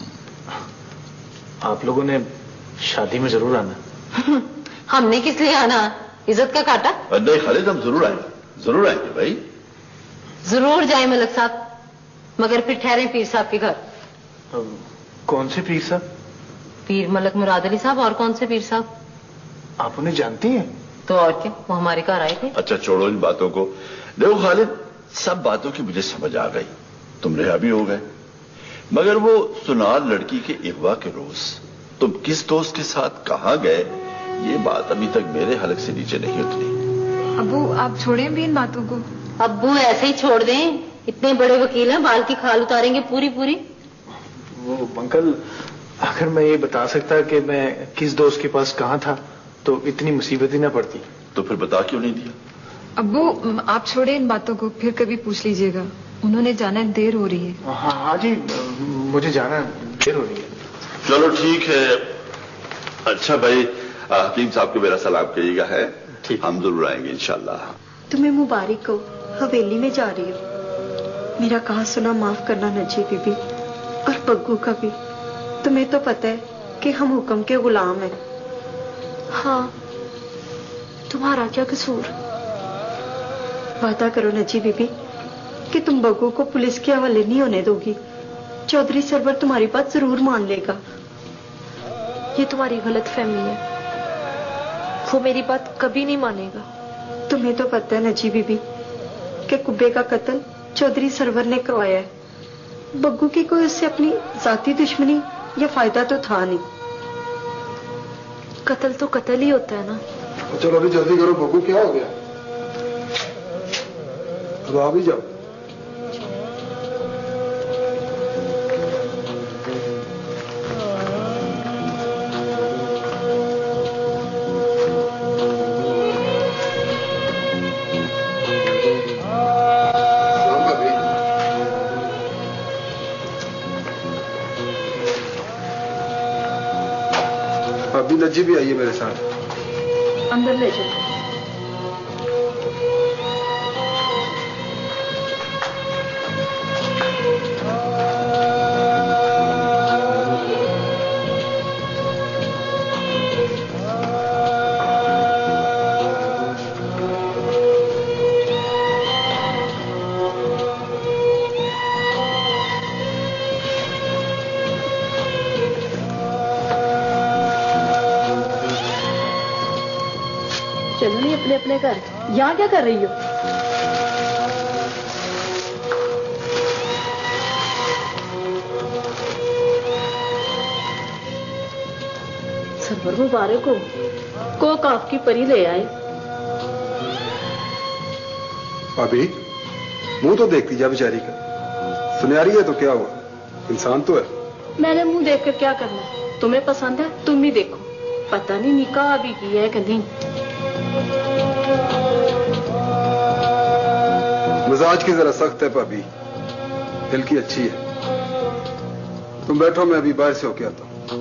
आप लोगों ने शादी में जरूर आना। हमने किस लिए आना? इज्जत का काटा? नहीं खालिद, हम जरूर आएंगे, जरूर आएंगे भाई। जरूर जाए मलक साहब, मगर फिर ठहरे पीर साहब के घर। कौन से पीर साहब? पीर मलक मुराद अली साहब। और कौन से पीर साहब? आप उन्हें जानती हैं? तो और क्या, वो हमारे घर आए थे। अच्छा छोड़ो इन बातों को। देखो खालिद, सब बातों की मुझे समझ आ गई, तुम रिहा भी हो गए, मगर वो सुनार लड़की के इगवा के रोज तुम किस दोस्त के साथ कहां गए, ये बात अभी तक मेरे हलक से नीचे नहीं उतरी। अबू, आप छोड़ें भी इन बातों को। अब्बू ऐसे ही छोड़ दें? इतने बड़े वकील हैं, बाल की खाल उतारेंगे पूरी पूरी। वो अंकल, अगर मैं ये बता सकता कि मैं किस दोस्त के पास कहां था तो इतनी मुसीबत ही ना पड़ती। तो फिर बता क्यों नहीं दिया? अब्बू, आप छोड़े इन बातों को, फिर कभी पूछ लीजिएगा। उन्होंने जाना है, देर हो रही है। हाँ हाँ जी, मुझे जाना है, देर हो रही है। चलो ठीक है। अच्छा भाई, हकीम साहब को मेरा सलाम कहिएगा। है ठीक, हम जरूर आएंगे इंशाल्लाह। तुम्हें मुबारक हो, हवेली में जा रही हो। मेरा कहा सुना माफ करना नजी बीबी, और बग्गू का भी। तुम्हें तो पता है कि हम हुक्म के गुलाम हैं। हाँ, तुम्हारा क्या कसूर? वादा करो नजी बीबी कि तुम बग्गू को पुलिस के हवाले नहीं होने दोगी। चौधरी सरवर तुम्हारी बात जरूर मान लेगा। ये तुम्हारी गलत फहमी है, वो मेरी बात कभी नहीं मानेगा। तुम्हें तो पता है नजी बीबी कि कुब्बे का कत्ल चौधरी सरवर ने करवाया है। बग्गू की कोई उससे अपनी जाती दुश्मनी या फायदा तो था नहीं। कत्ल तो कत्ल ही होता है ना। चलो अभी जल्दी करो, बग्गू क्या हो गया? अब आ भी जाओ। अभी नज्जी भी आइए मेरे साथ। अंदर ले जाओ। चलो नहीं अपने अपने घर, यहाँ क्या कर रही हो? सरवर मुबारक हो, को काफ की परी ले आए। अभी मुंह तो देखती जा बेचारी का। सुनियारी है तो क्या हुआ, इंसान तो है। मैंने मुंह देखकर क्या करना है? तुम्हें पसंद है, तुम ही देखो। पता नहीं निकाह भी की है कि नहीं। मिजाज की जरा सख्त है भाभी, दिल की अच्छी है। तुम बैठो, मैं अभी बाहर से होके आता हूं।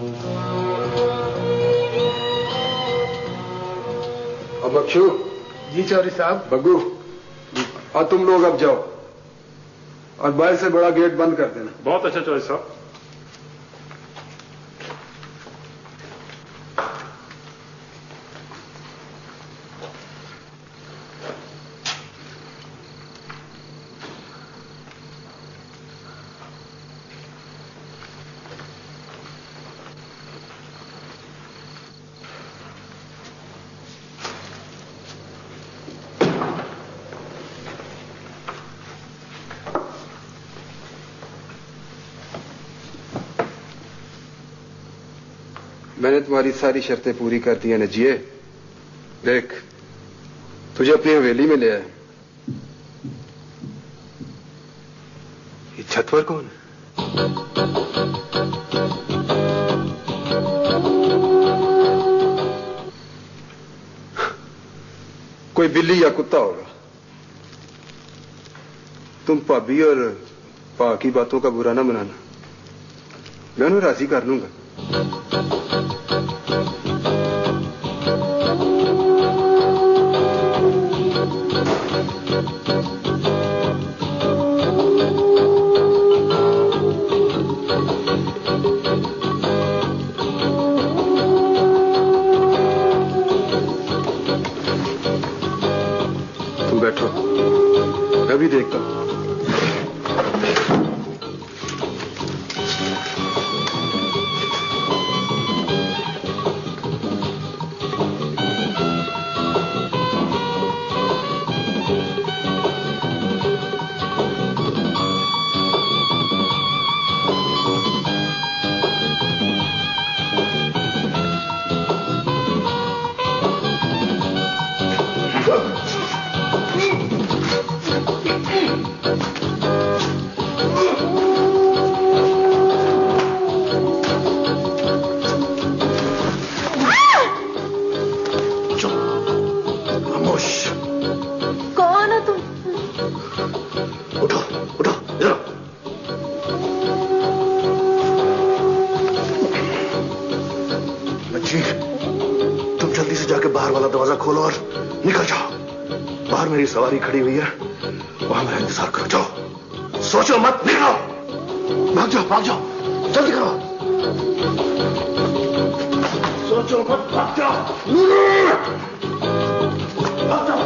अब बख्शू जी चौधरी साहब। बग्गू, और तुम लोग अब जाओ और बाहर से बड़ा गेट बंद कर देना। बहुत अच्छा चौधरी साहब। मैंने तुम्हारी सारी शर्तें पूरी कर दी हैं नजिए। देख, तुझे अपनी हवेली में ले आया। ये छत पर कौन है? कोई बिल्ली या कुत्ता होगा। तुम भाभी और पा की बातों का बुरा ना मनाना, मैं उन्हें राजी कर लूंगा। तुम बैठो, मैं भी देखता हूं। सवारी खड़ी हुई है, वहां मेरा इंतजार करो। जाओ, सोचो मत, निकलो, भाग जाओ, भाग जाओ, जल्दी करो, सोचो मत, भाग जाओ, भाग जाओ,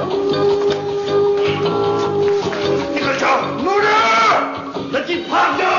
निकल जाओ, नजीब, भाग जाओ।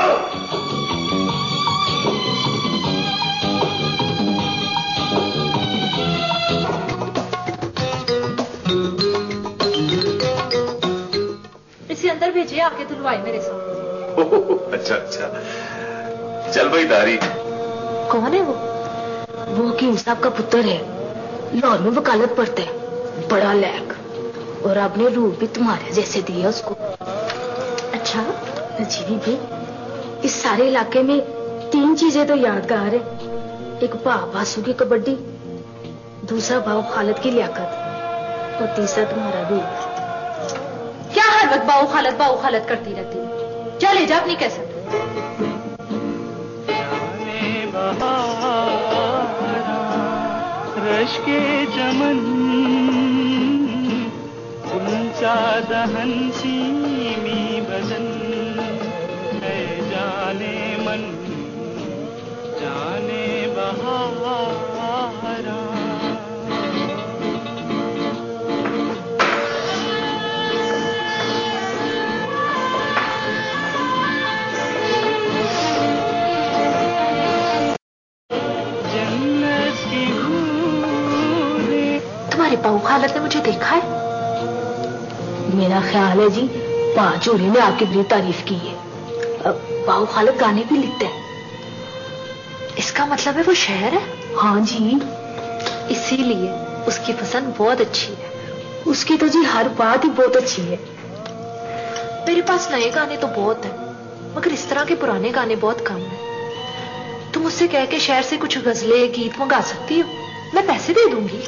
अंदर भेजिए, आके धुलवाई मेरे साथ। अच्छा अच्छा, चल भाई दारी। कौन है वो? वो हकीम साहब का पुत्र है, लाहौर में वकालत पढ़ता है, बड़ा लैक, और आपने रूप भी तुम्हारे जैसे दिया उसको। अच्छा नजीबी भी, इस सारे इलाके में तीन चीजें तो यादगार है, एक भाव बासु की कबड्डी, दूसरा भाव खालद की लियाकत, और तीसरा तुम्हारा रूप। क्या हर वक्त बाऊ खालत बाऊ खालत करती रहती है? जा ले जा अपनी कैसे। रश के चमन ऊंचा दहन सीमी बदन है, जाने मन जाने बहारा। तुम्हारे बाऊ खालत ने मुझे देखा है? मेरा ख्याल है जी बाजूरी ने आपकी बड़ी तारीफ की है। अब बाऊ खालत गाने भी लिखते हैं। इसका मतलब है वो शायर है? हाँ जी, इसीलिए उसकी पसंद बहुत अच्छी है। उसकी तो जी हर बात ही बहुत अच्छी है। मेरे पास नए गाने तो बहुत हैं, मगर इस तरह के पुराने गाने बहुत कम हैं। तुम उससे कह के शहर से कुछ गजलें गीत मंगा सकती हो, मैं पैसे दे दूंगी।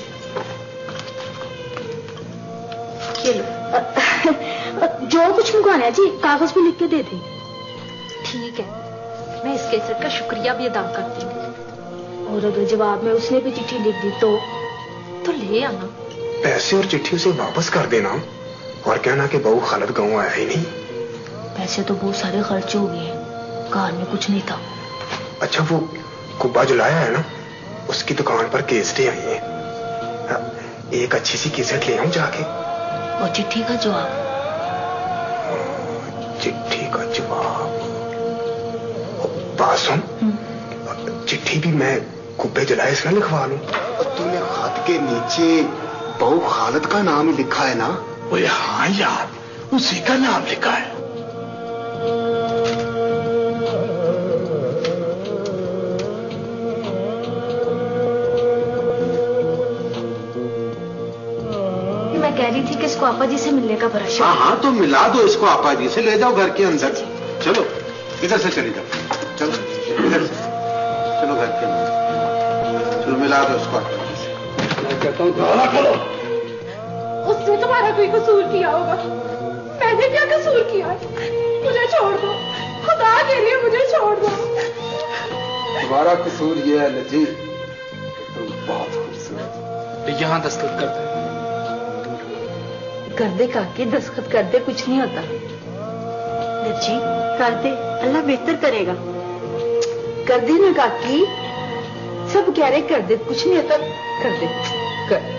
ये लो। जो कुछ मंगवाना है जी कागज पे लिख के दे दे। ठीक है, मैं इस केसर का शुक्रिया भी अदा करती हूँ। और अगर जवाब में उसने भी चिट्ठी लिख दी तो तो ले आना। पैसे और चिट्ठी उसे वापस कर देना और कहना कि बहू खालत गाँव आया ही नहीं। पैसे तो बहुत सारे खर्च हो गए, कार में कुछ नहीं था। अच्छा वो कुब्बा जो लाया है ना, उसकी दुकान पर केसटें आई हैं। एक अच्छी सी केसेट ले आऊं जाके। और चिट्ठी का जवाब? चिट्ठी का जवाब बात सुन, चिट्ठी भी मैं कुब्बे जलाए से ना लिखवा लूं। तूने खत के नीचे बहू खालत का नाम ही लिखा है ना? ओए हाँ यार, उसी का नाम लिखा है। रही थी कि इसको आपा जी से मिलने का बड़ा शौक। हाँ हाँ तो मिला दो इसको आपा जी से, ले जाओ घर के अंदर। चलो इधर से चली जाओ, चलो इधर से, चलो घर के अंदर, चलो मिला दो इसको आपा जी से। मैं कहता हूँ दरवाजा खोलो। उसने तुम्हारा कोई कसूर किया होगा। मैंने क्या कसूर किया? मुझे छोड़ दो, खुदा के लिए मुझे छोड़ दो। तुम्हारा कसूर ये है लजी, तुम बहुत खूबसूरत। यहाँ दस्तखत कर दे। कर दे काके, दस्तखत कर दे, कुछ नहीं होता। लज्जी कर दे, अल्लाह बेहतर करेगा। कर दे ना काकी, सब कह रहे कर दे, कुछ नहीं होता, कर दे कर।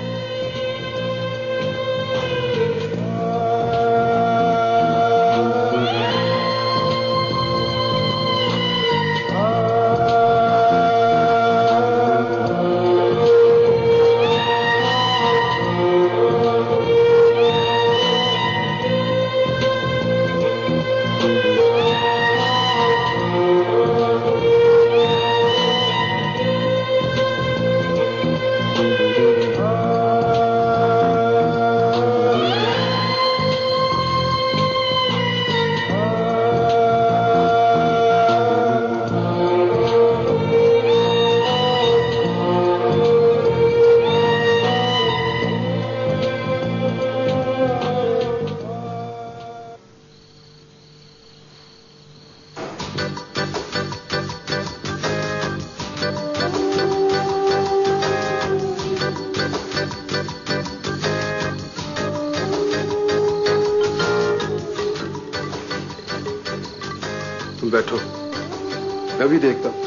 बैठो, मैं भी देखता हूं।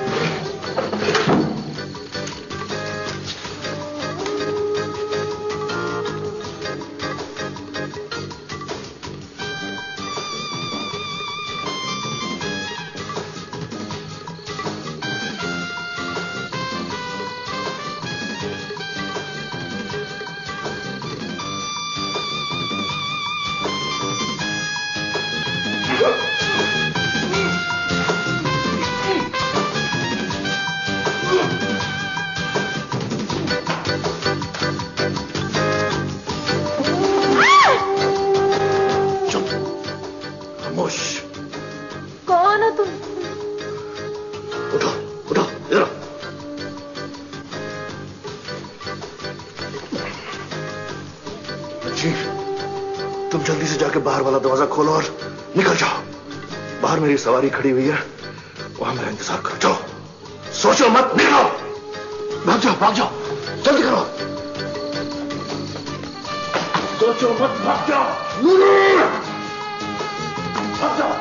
खोलो और निकल जाओ। बाहर मेरी सवारी खड़ी हुई है, वहां मेरा इंतजार करो। जाओ, सोचो मत, निकलो, भाग जाओ, भाग जाओ, जल्दी करो। सोचो मत, भाग जाओ, भाग जाओ,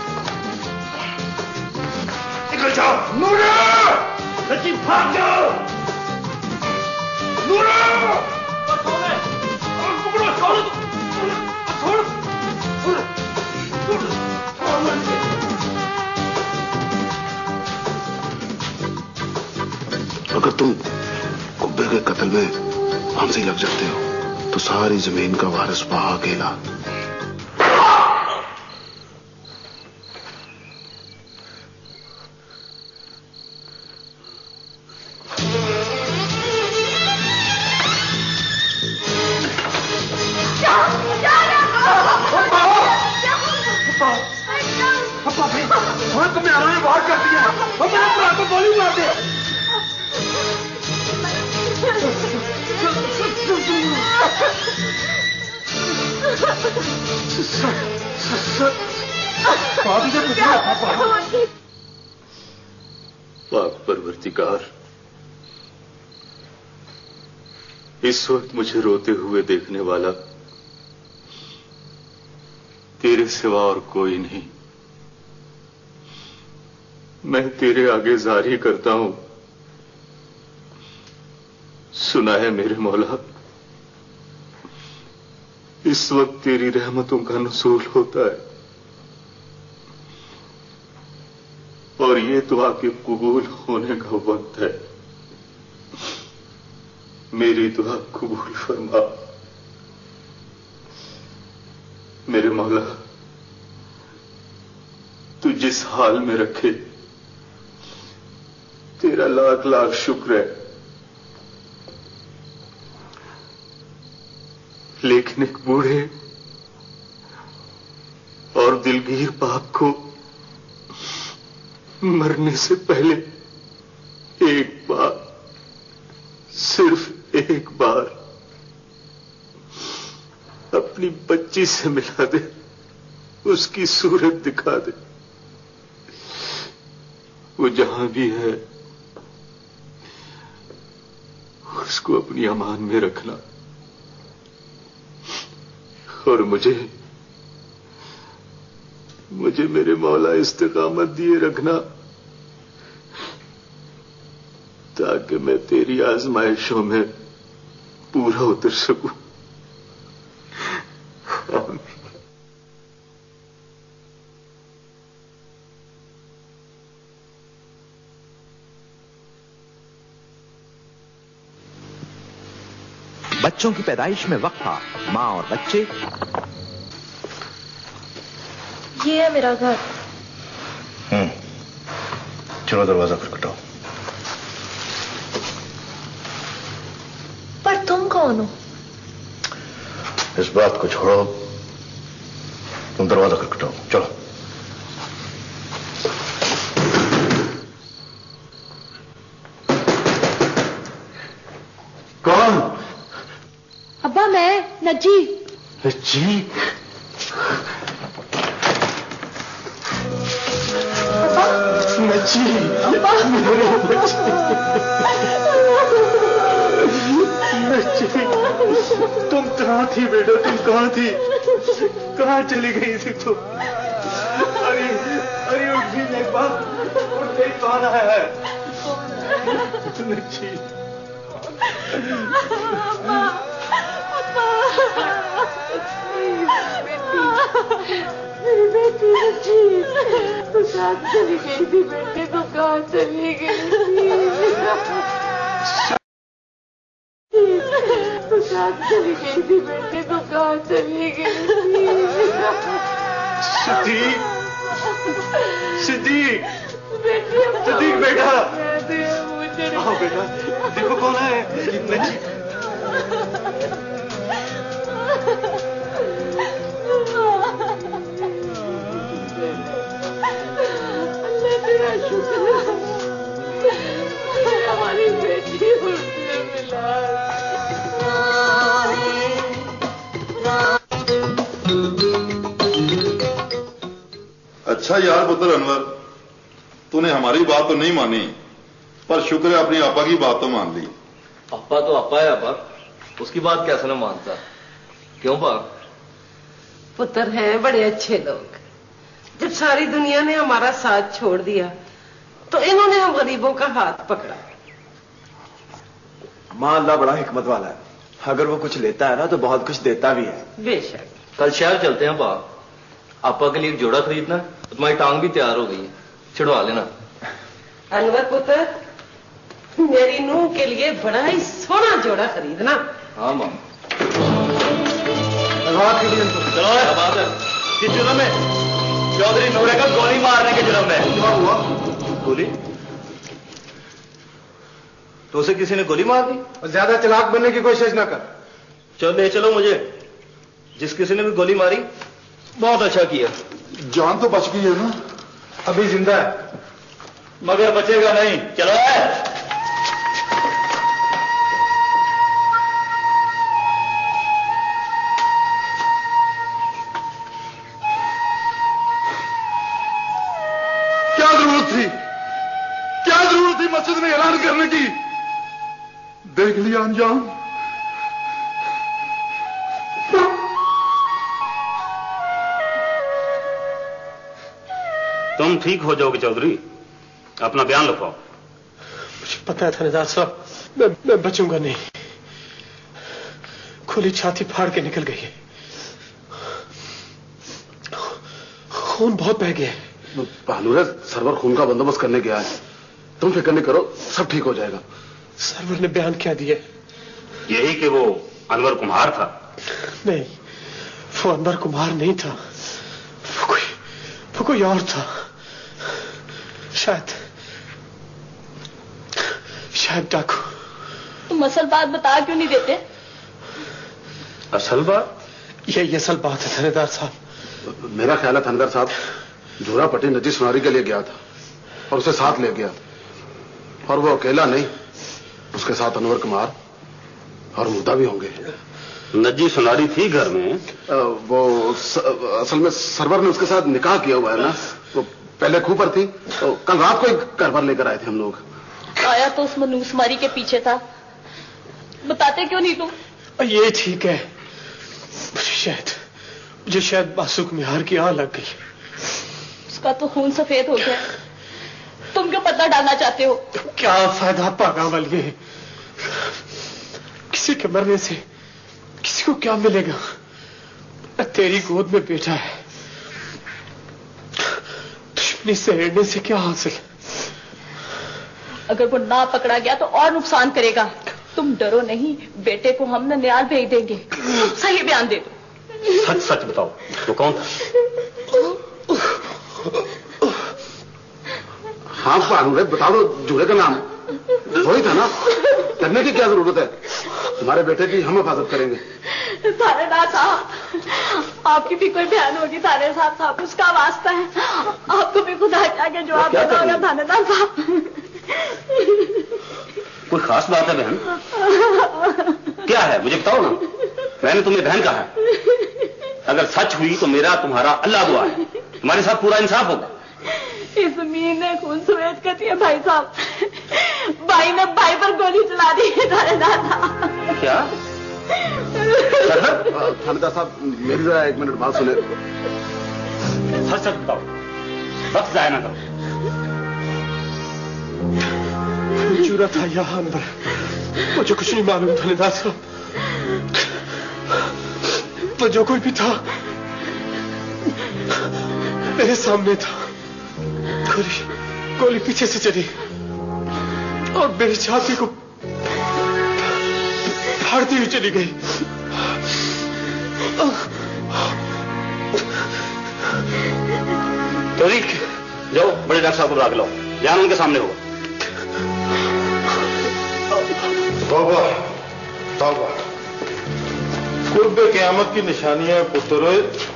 निकल जाओ। नूरा, सच्ची भाग जाओ। नूरा, पकड़ो, छोड़ो, छोड़ो। अगर तुम कुब्बे के कत्ल में फांसी लग जाते हो तो सारी जमीन का वारिस वहां अकेला। पाक परवरदिगार, इस वक्त मुझे रोते हुए देखने वाला तेरे सिवा और कोई नहीं। मैं तेरे आगे जारी करता हूं, सुना है मेरे मौला, इस वक्त तेरी रहमतों का नुज़ूल होता है और ये दुआ के कबूल होने का वक्त है। मेरी दुआ कबूल फरमा मेरे मौला। तू जिस हाल में रखे तेरा लाख लाख शुक्र है। लेकिन एक बूढ़े और दिलगीर बाप को मरने से पहले एक बार, सिर्फ एक बार अपनी बच्ची से मिला दे, उसकी सूरत दिखा दे। वो जहां भी है उसको अपनी अमान में रखना, और मुझे मुझे मेरे मौला इस्तिकामत दिए रखना, ताकि मैं तेरी आजमाइशों में पूरा उतर सकूं। बच्चों की पैदाइश में वक्फा, माँ और बच्चे। ये है मेरा घर। हम्म, चलो दरवाजा खटखटाओ। पर तुम कौन हो? इस बात को छोड़ो, तुम दरवाजा खटखटाओ, चलो। कौन? अब्बा, मैं नज्जी। नज्जी? नज्जी, अब्बा, मेरे बच्चे। नज्जी, तुम कहाँ थी बेटा? तुम कहाँ थी? कहाँ चली गई थी तुम? अरे अरे उठ भी नहीं, बाप उठ नहीं, कौन आया है? नज्जी, मेरी बेटी नज्जी, तू कहाँ चली गई थी बेटे? तू कहाँ चली गई थी? तू कहाँ चली गई थी बेटे? तू कहाँ चली गई थी? सिद्दीक, सिद्दीक, सिद्दीक बेटा, आओ बेटा, देखो कौन है? नज्जी। अल्लाह तेरा शुक्र है, हमारी बेटी उससे मिला। अच्छा यार पुत्र अनवर, तूने हमारी बात तो नहीं मानी, पर शुक्र है अपनी आपा की बात तो मान ली। अप्पा तो अप्पा है अप्पा, उसकी बात कैसे ना मानता? क्यों पा? पुत्र हैं बड़े अच्छे लोग। जब सारी दुनिया ने हमारा साथ छोड़ दिया तो इन्होंने हम गरीबों का हाथ पकड़ा। मां अल्लाह बड़ा हिकमत वाला है, अगर वो कुछ लेता है ना तो बहुत कुछ देता भी है। बेशक। कल शहर चलते हैं पा, आपा के लिए एक जोड़ा खरीदना, तुम्हारी टांग भी तैयार हो गई है, छिड़वा लेना। अनवर पुत्र, मेरी नूह के लिए बड़ा ही सोना जोड़ा खरीदना। हाँ मां। चलो क्या बात है? किस जुर्म में? चौधरी नूरे का गोली मारने के जुर्म में। क्या हुआ? गोली? तो उसे किसी ने गोली मार दी? और ज्यादा चालाक बनने की कोशिश ना कर। चलो ले चलो मुझे, जिस किसी ने भी गोली मारी बहुत अच्छा किया। जान तो बच गई है ना? अभी जिंदा है मगर बचेगा नहीं। चलो है। क्या जरूरत थी क्या जरूरत थी मस्जिद में ऐलान करने की? देख लिया अंजाम। तुम ठीक हो जाओगे चौधरी, अपना बयान लिखवाओ। मुझे पता है थानेदार साहब, मैं, मैं बचूंगा नहीं। खुली छाती फाड़ के निकल गई है, खून बहुत बह गया है। भानुरा, सरवर खून का बंदोबस्त करने गया है, तुम फिक्र नहीं करो, सब ठीक हो जाएगा। सरवर ने बयान क्या दिया? यही कि वो अनवर कुमार था। नहीं, वो अनवर कुमार नहीं था, वो कोई वो कोई और था। शायद शायद डाकू। तुम असल बात बता क्यों नहीं देते? असल बात? यही असल बात है थानेदार साहब। मेरा ख्याल है थानेदार साहब, झूरा पट्टी नजी सुनारी के लिए गया था और उसे साथ ले गया, और वो अकेला नहीं, उसके साथ अनवर कुमार और मुद्दा भी होंगे। नजी सुनारी थी घर में? आ, वो स, असल में सरवर ने उसके साथ निकाह किया हुआ है ना, वो पहले खूह पर थी, तो कल रात को एक घर पर लेकर आए थे हम लोग। आया तो उस मनूसमारी के पीछे था, बताते क्यों नहीं तुम? ये ठीक है, मुझे शायद मुझे शायद मासूक मिहार की आग लग गई। उसका तो खून सफेद हो गया, तुम क्यों पता डालना चाहते हो? क्या फायदा पागल ये, किसी के मरने से किसी को क्या मिलेगा? तेरी गोद में बेटा है, दुश्मनी से हेरने से क्या हासिल? अगर वो ना पकड़ा गया तो और नुकसान करेगा। तुम डरो नहीं, बेटे को हम ननियाल भेज देंगे। सही बयान दे दो। सच सच बताओ, वो कौन था? हाँ भानु, बता दो जूड़े का नाम। वही था ना, करने की क्या जरूरत है? तुम्हारे बेटे की हम हिफाजत करेंगे। थानेदार साहब, आपकी भी कोई बयान होगी थानेदार साहब, उसका वास्ता है, आपको भी खुदा के जवाब देना होगा थानेदार साहब। कोई खास बात है बहन? क्या है मुझे बताओ ना, मैंने तुम्हें बहन कहा है। अगर सच हुई तो मेरा तुम्हारा अल्लाह हुआ है, तुम्हारे साथ पूरा इंसाफ होगा। इस जमीन ने खून सफेद कर दिया भाई साहब, भाई ने भाई पर गोली चला दी है थानेदार साहब। क्या? थानेदार साहब मेरी जरा एक मिनट बात सुने। सच सच बताओ, वक्त जाया ना करो। चूरा था यहाँ अंदर, मुझे कुछ नहीं मालूम थानेदार साहब, तो जो कोई भी था मेरे सामने था। गोली गोली पीछे से चली और मेरी छाती को फाड़ती हुई चली गई। तो जाओ बड़े डॉक्टर साहब को बुला के लाओ, ध्यान उनके सामने होगा। तौबा तौबा, कुर्ब क़यामत की निशानियां पुत्र।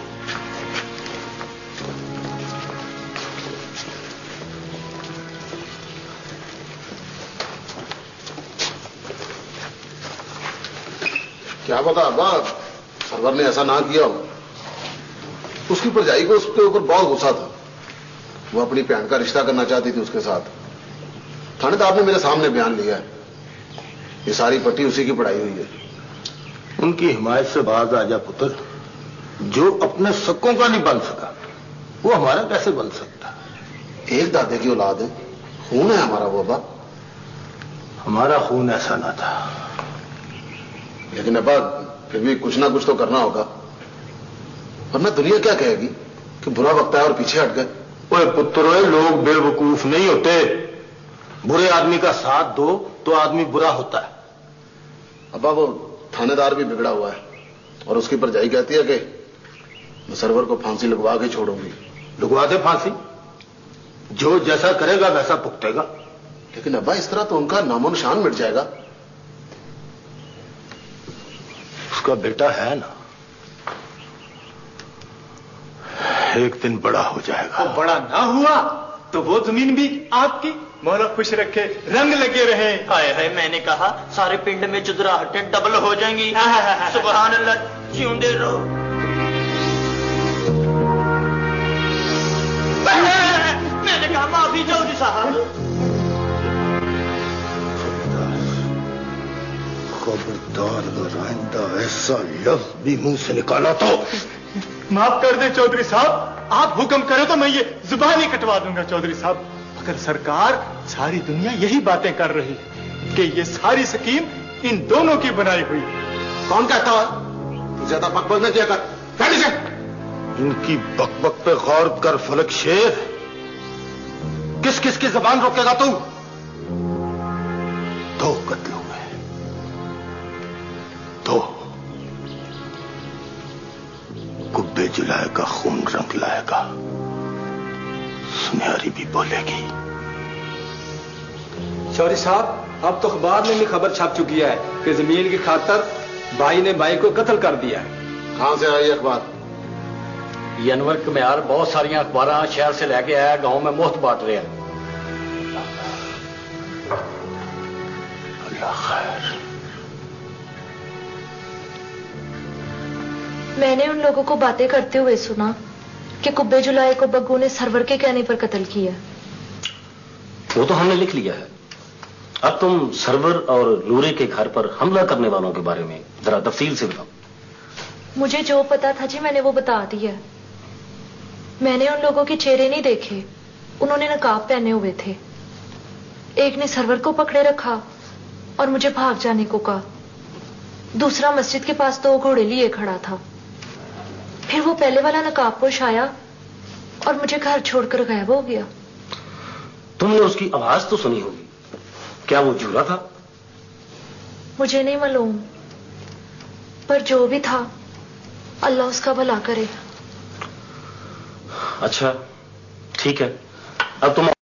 क्या पता अब्बा, सरवर ने ऐसा ना किया हो। उसकी भरजाई को उसके ऊपर बहुत गुस्सा था, वो अपनी बहन का रिश्ता करना चाहती थी उसके साथ। थानेदार ने मेरे सामने बयान लिया है, ये सारी पट्टी उसी की पढ़ाई हुई है। उनकी हिमायत से बाज आ जा पुत्र, जो अपने सकों का नहीं बन सका वो हमारा कैसे बन सकता? एक दादे की औलाद है, खून है हमारा वो अब्बा। हमारा खून ऐसा ना था, लेकिन अब्बा फिर भी कुछ ना कुछ तो करना होगा, वरना दुनिया क्या कहेगी कि बुरा वक्त है और पीछे हट गए। ओए पुत्र, लोग बेवकूफ नहीं होते। बुरे आदमी का साथ दो तो आदमी बुरा होता है। अब्बा वो थानेदार भी बिगड़ा हुआ है और उसकी भरजाई कहती है कि मैं सरवर को फांसी लगवा के छोड़ूंगी। लगवा दे फांसी, जो जैसा करेगा वैसा भुगतेगा। लेकिन अब्बा इस तरह तो उनका नामो निशान मिट जाएगा। उसका बेटा है ना, एक दिन बड़ा हो जाएगा। वो बड़ा ना हुआ तो वो जमीन भी आपकी। मौला खुश रखे, रंग लगे रहे। हाय हाय, मैंने कहा सारे पिंड में जुदराहटें डबल हो जाएंगी। सुभान अल्लाह, जिਉਂਦੇ रहो। मैंने कहा माफी चौधरी साहब। खबरदार अगर आइंदा ऐसा लफ्ज भी मुंह से निकाला तो माफ कर दे चौधरी साहब, आप हुक्म करें तो मैं ये जुबान ही कटवा दूंगा चौधरी साहब। मगर सरकार, सारी दुनिया यही बातें कर रही कि ये सारी स्कीम इन दोनों की बनाई हुई। कौन कहता है? ज्यादा बकबक न किया कर, कैसे से? इनकी बकबक पे गौर कर फलक शेर। किस किस की जबान रोकेगा तू? दो कत्ल हुए, दो। कुब्बे जुलाएगा, खून रंग लाएगा, सुनहरी भी बोलेगी। चौधरी साहब, अब तो अखबार में भी खबर छप चुकी है कि जमीन की खातर भाई ने भाई को कत्ल कर दिया। कहां से आई अखबार? ये अनवर कमियार बहुत सारी अखबार शहर से लेके आया, गांव में मुफ्त बांट रहा। अल्लाह खैर। मैंने उन लोगों को बातें करते हुए सुना कि कुब्बे जुलाई को बग्गू ने सरवर के कहने पर कत्ल किया। वो तो हमने लिख लिया है। अब तुम सरवर और नूरे के घर पर हमला करने वालों के बारे में जरा तफसील से बताओ। मुझे जो पता था जी मैंने वो बता दिया। मैंने उन लोगों के चेहरे नहीं देखे, उन्होंने नकाब पहने हुए थे। एक ने सरवर को पकड़े रखा और मुझे भाग जाने को कहा। दूसरा मस्जिद के पास दो घोड़े लिए खड़ा था। फिर वो पहले वाला नकाबपोश आया और मुझे घर छोड़कर गायब हो गया। तुमने उसकी आवाज तो सुनी होगी, क्या वो जूरा था? मुझे नहीं मालूम, पर जो भी था अल्लाह उसका भला करे। अच्छा ठीक है, अब तुम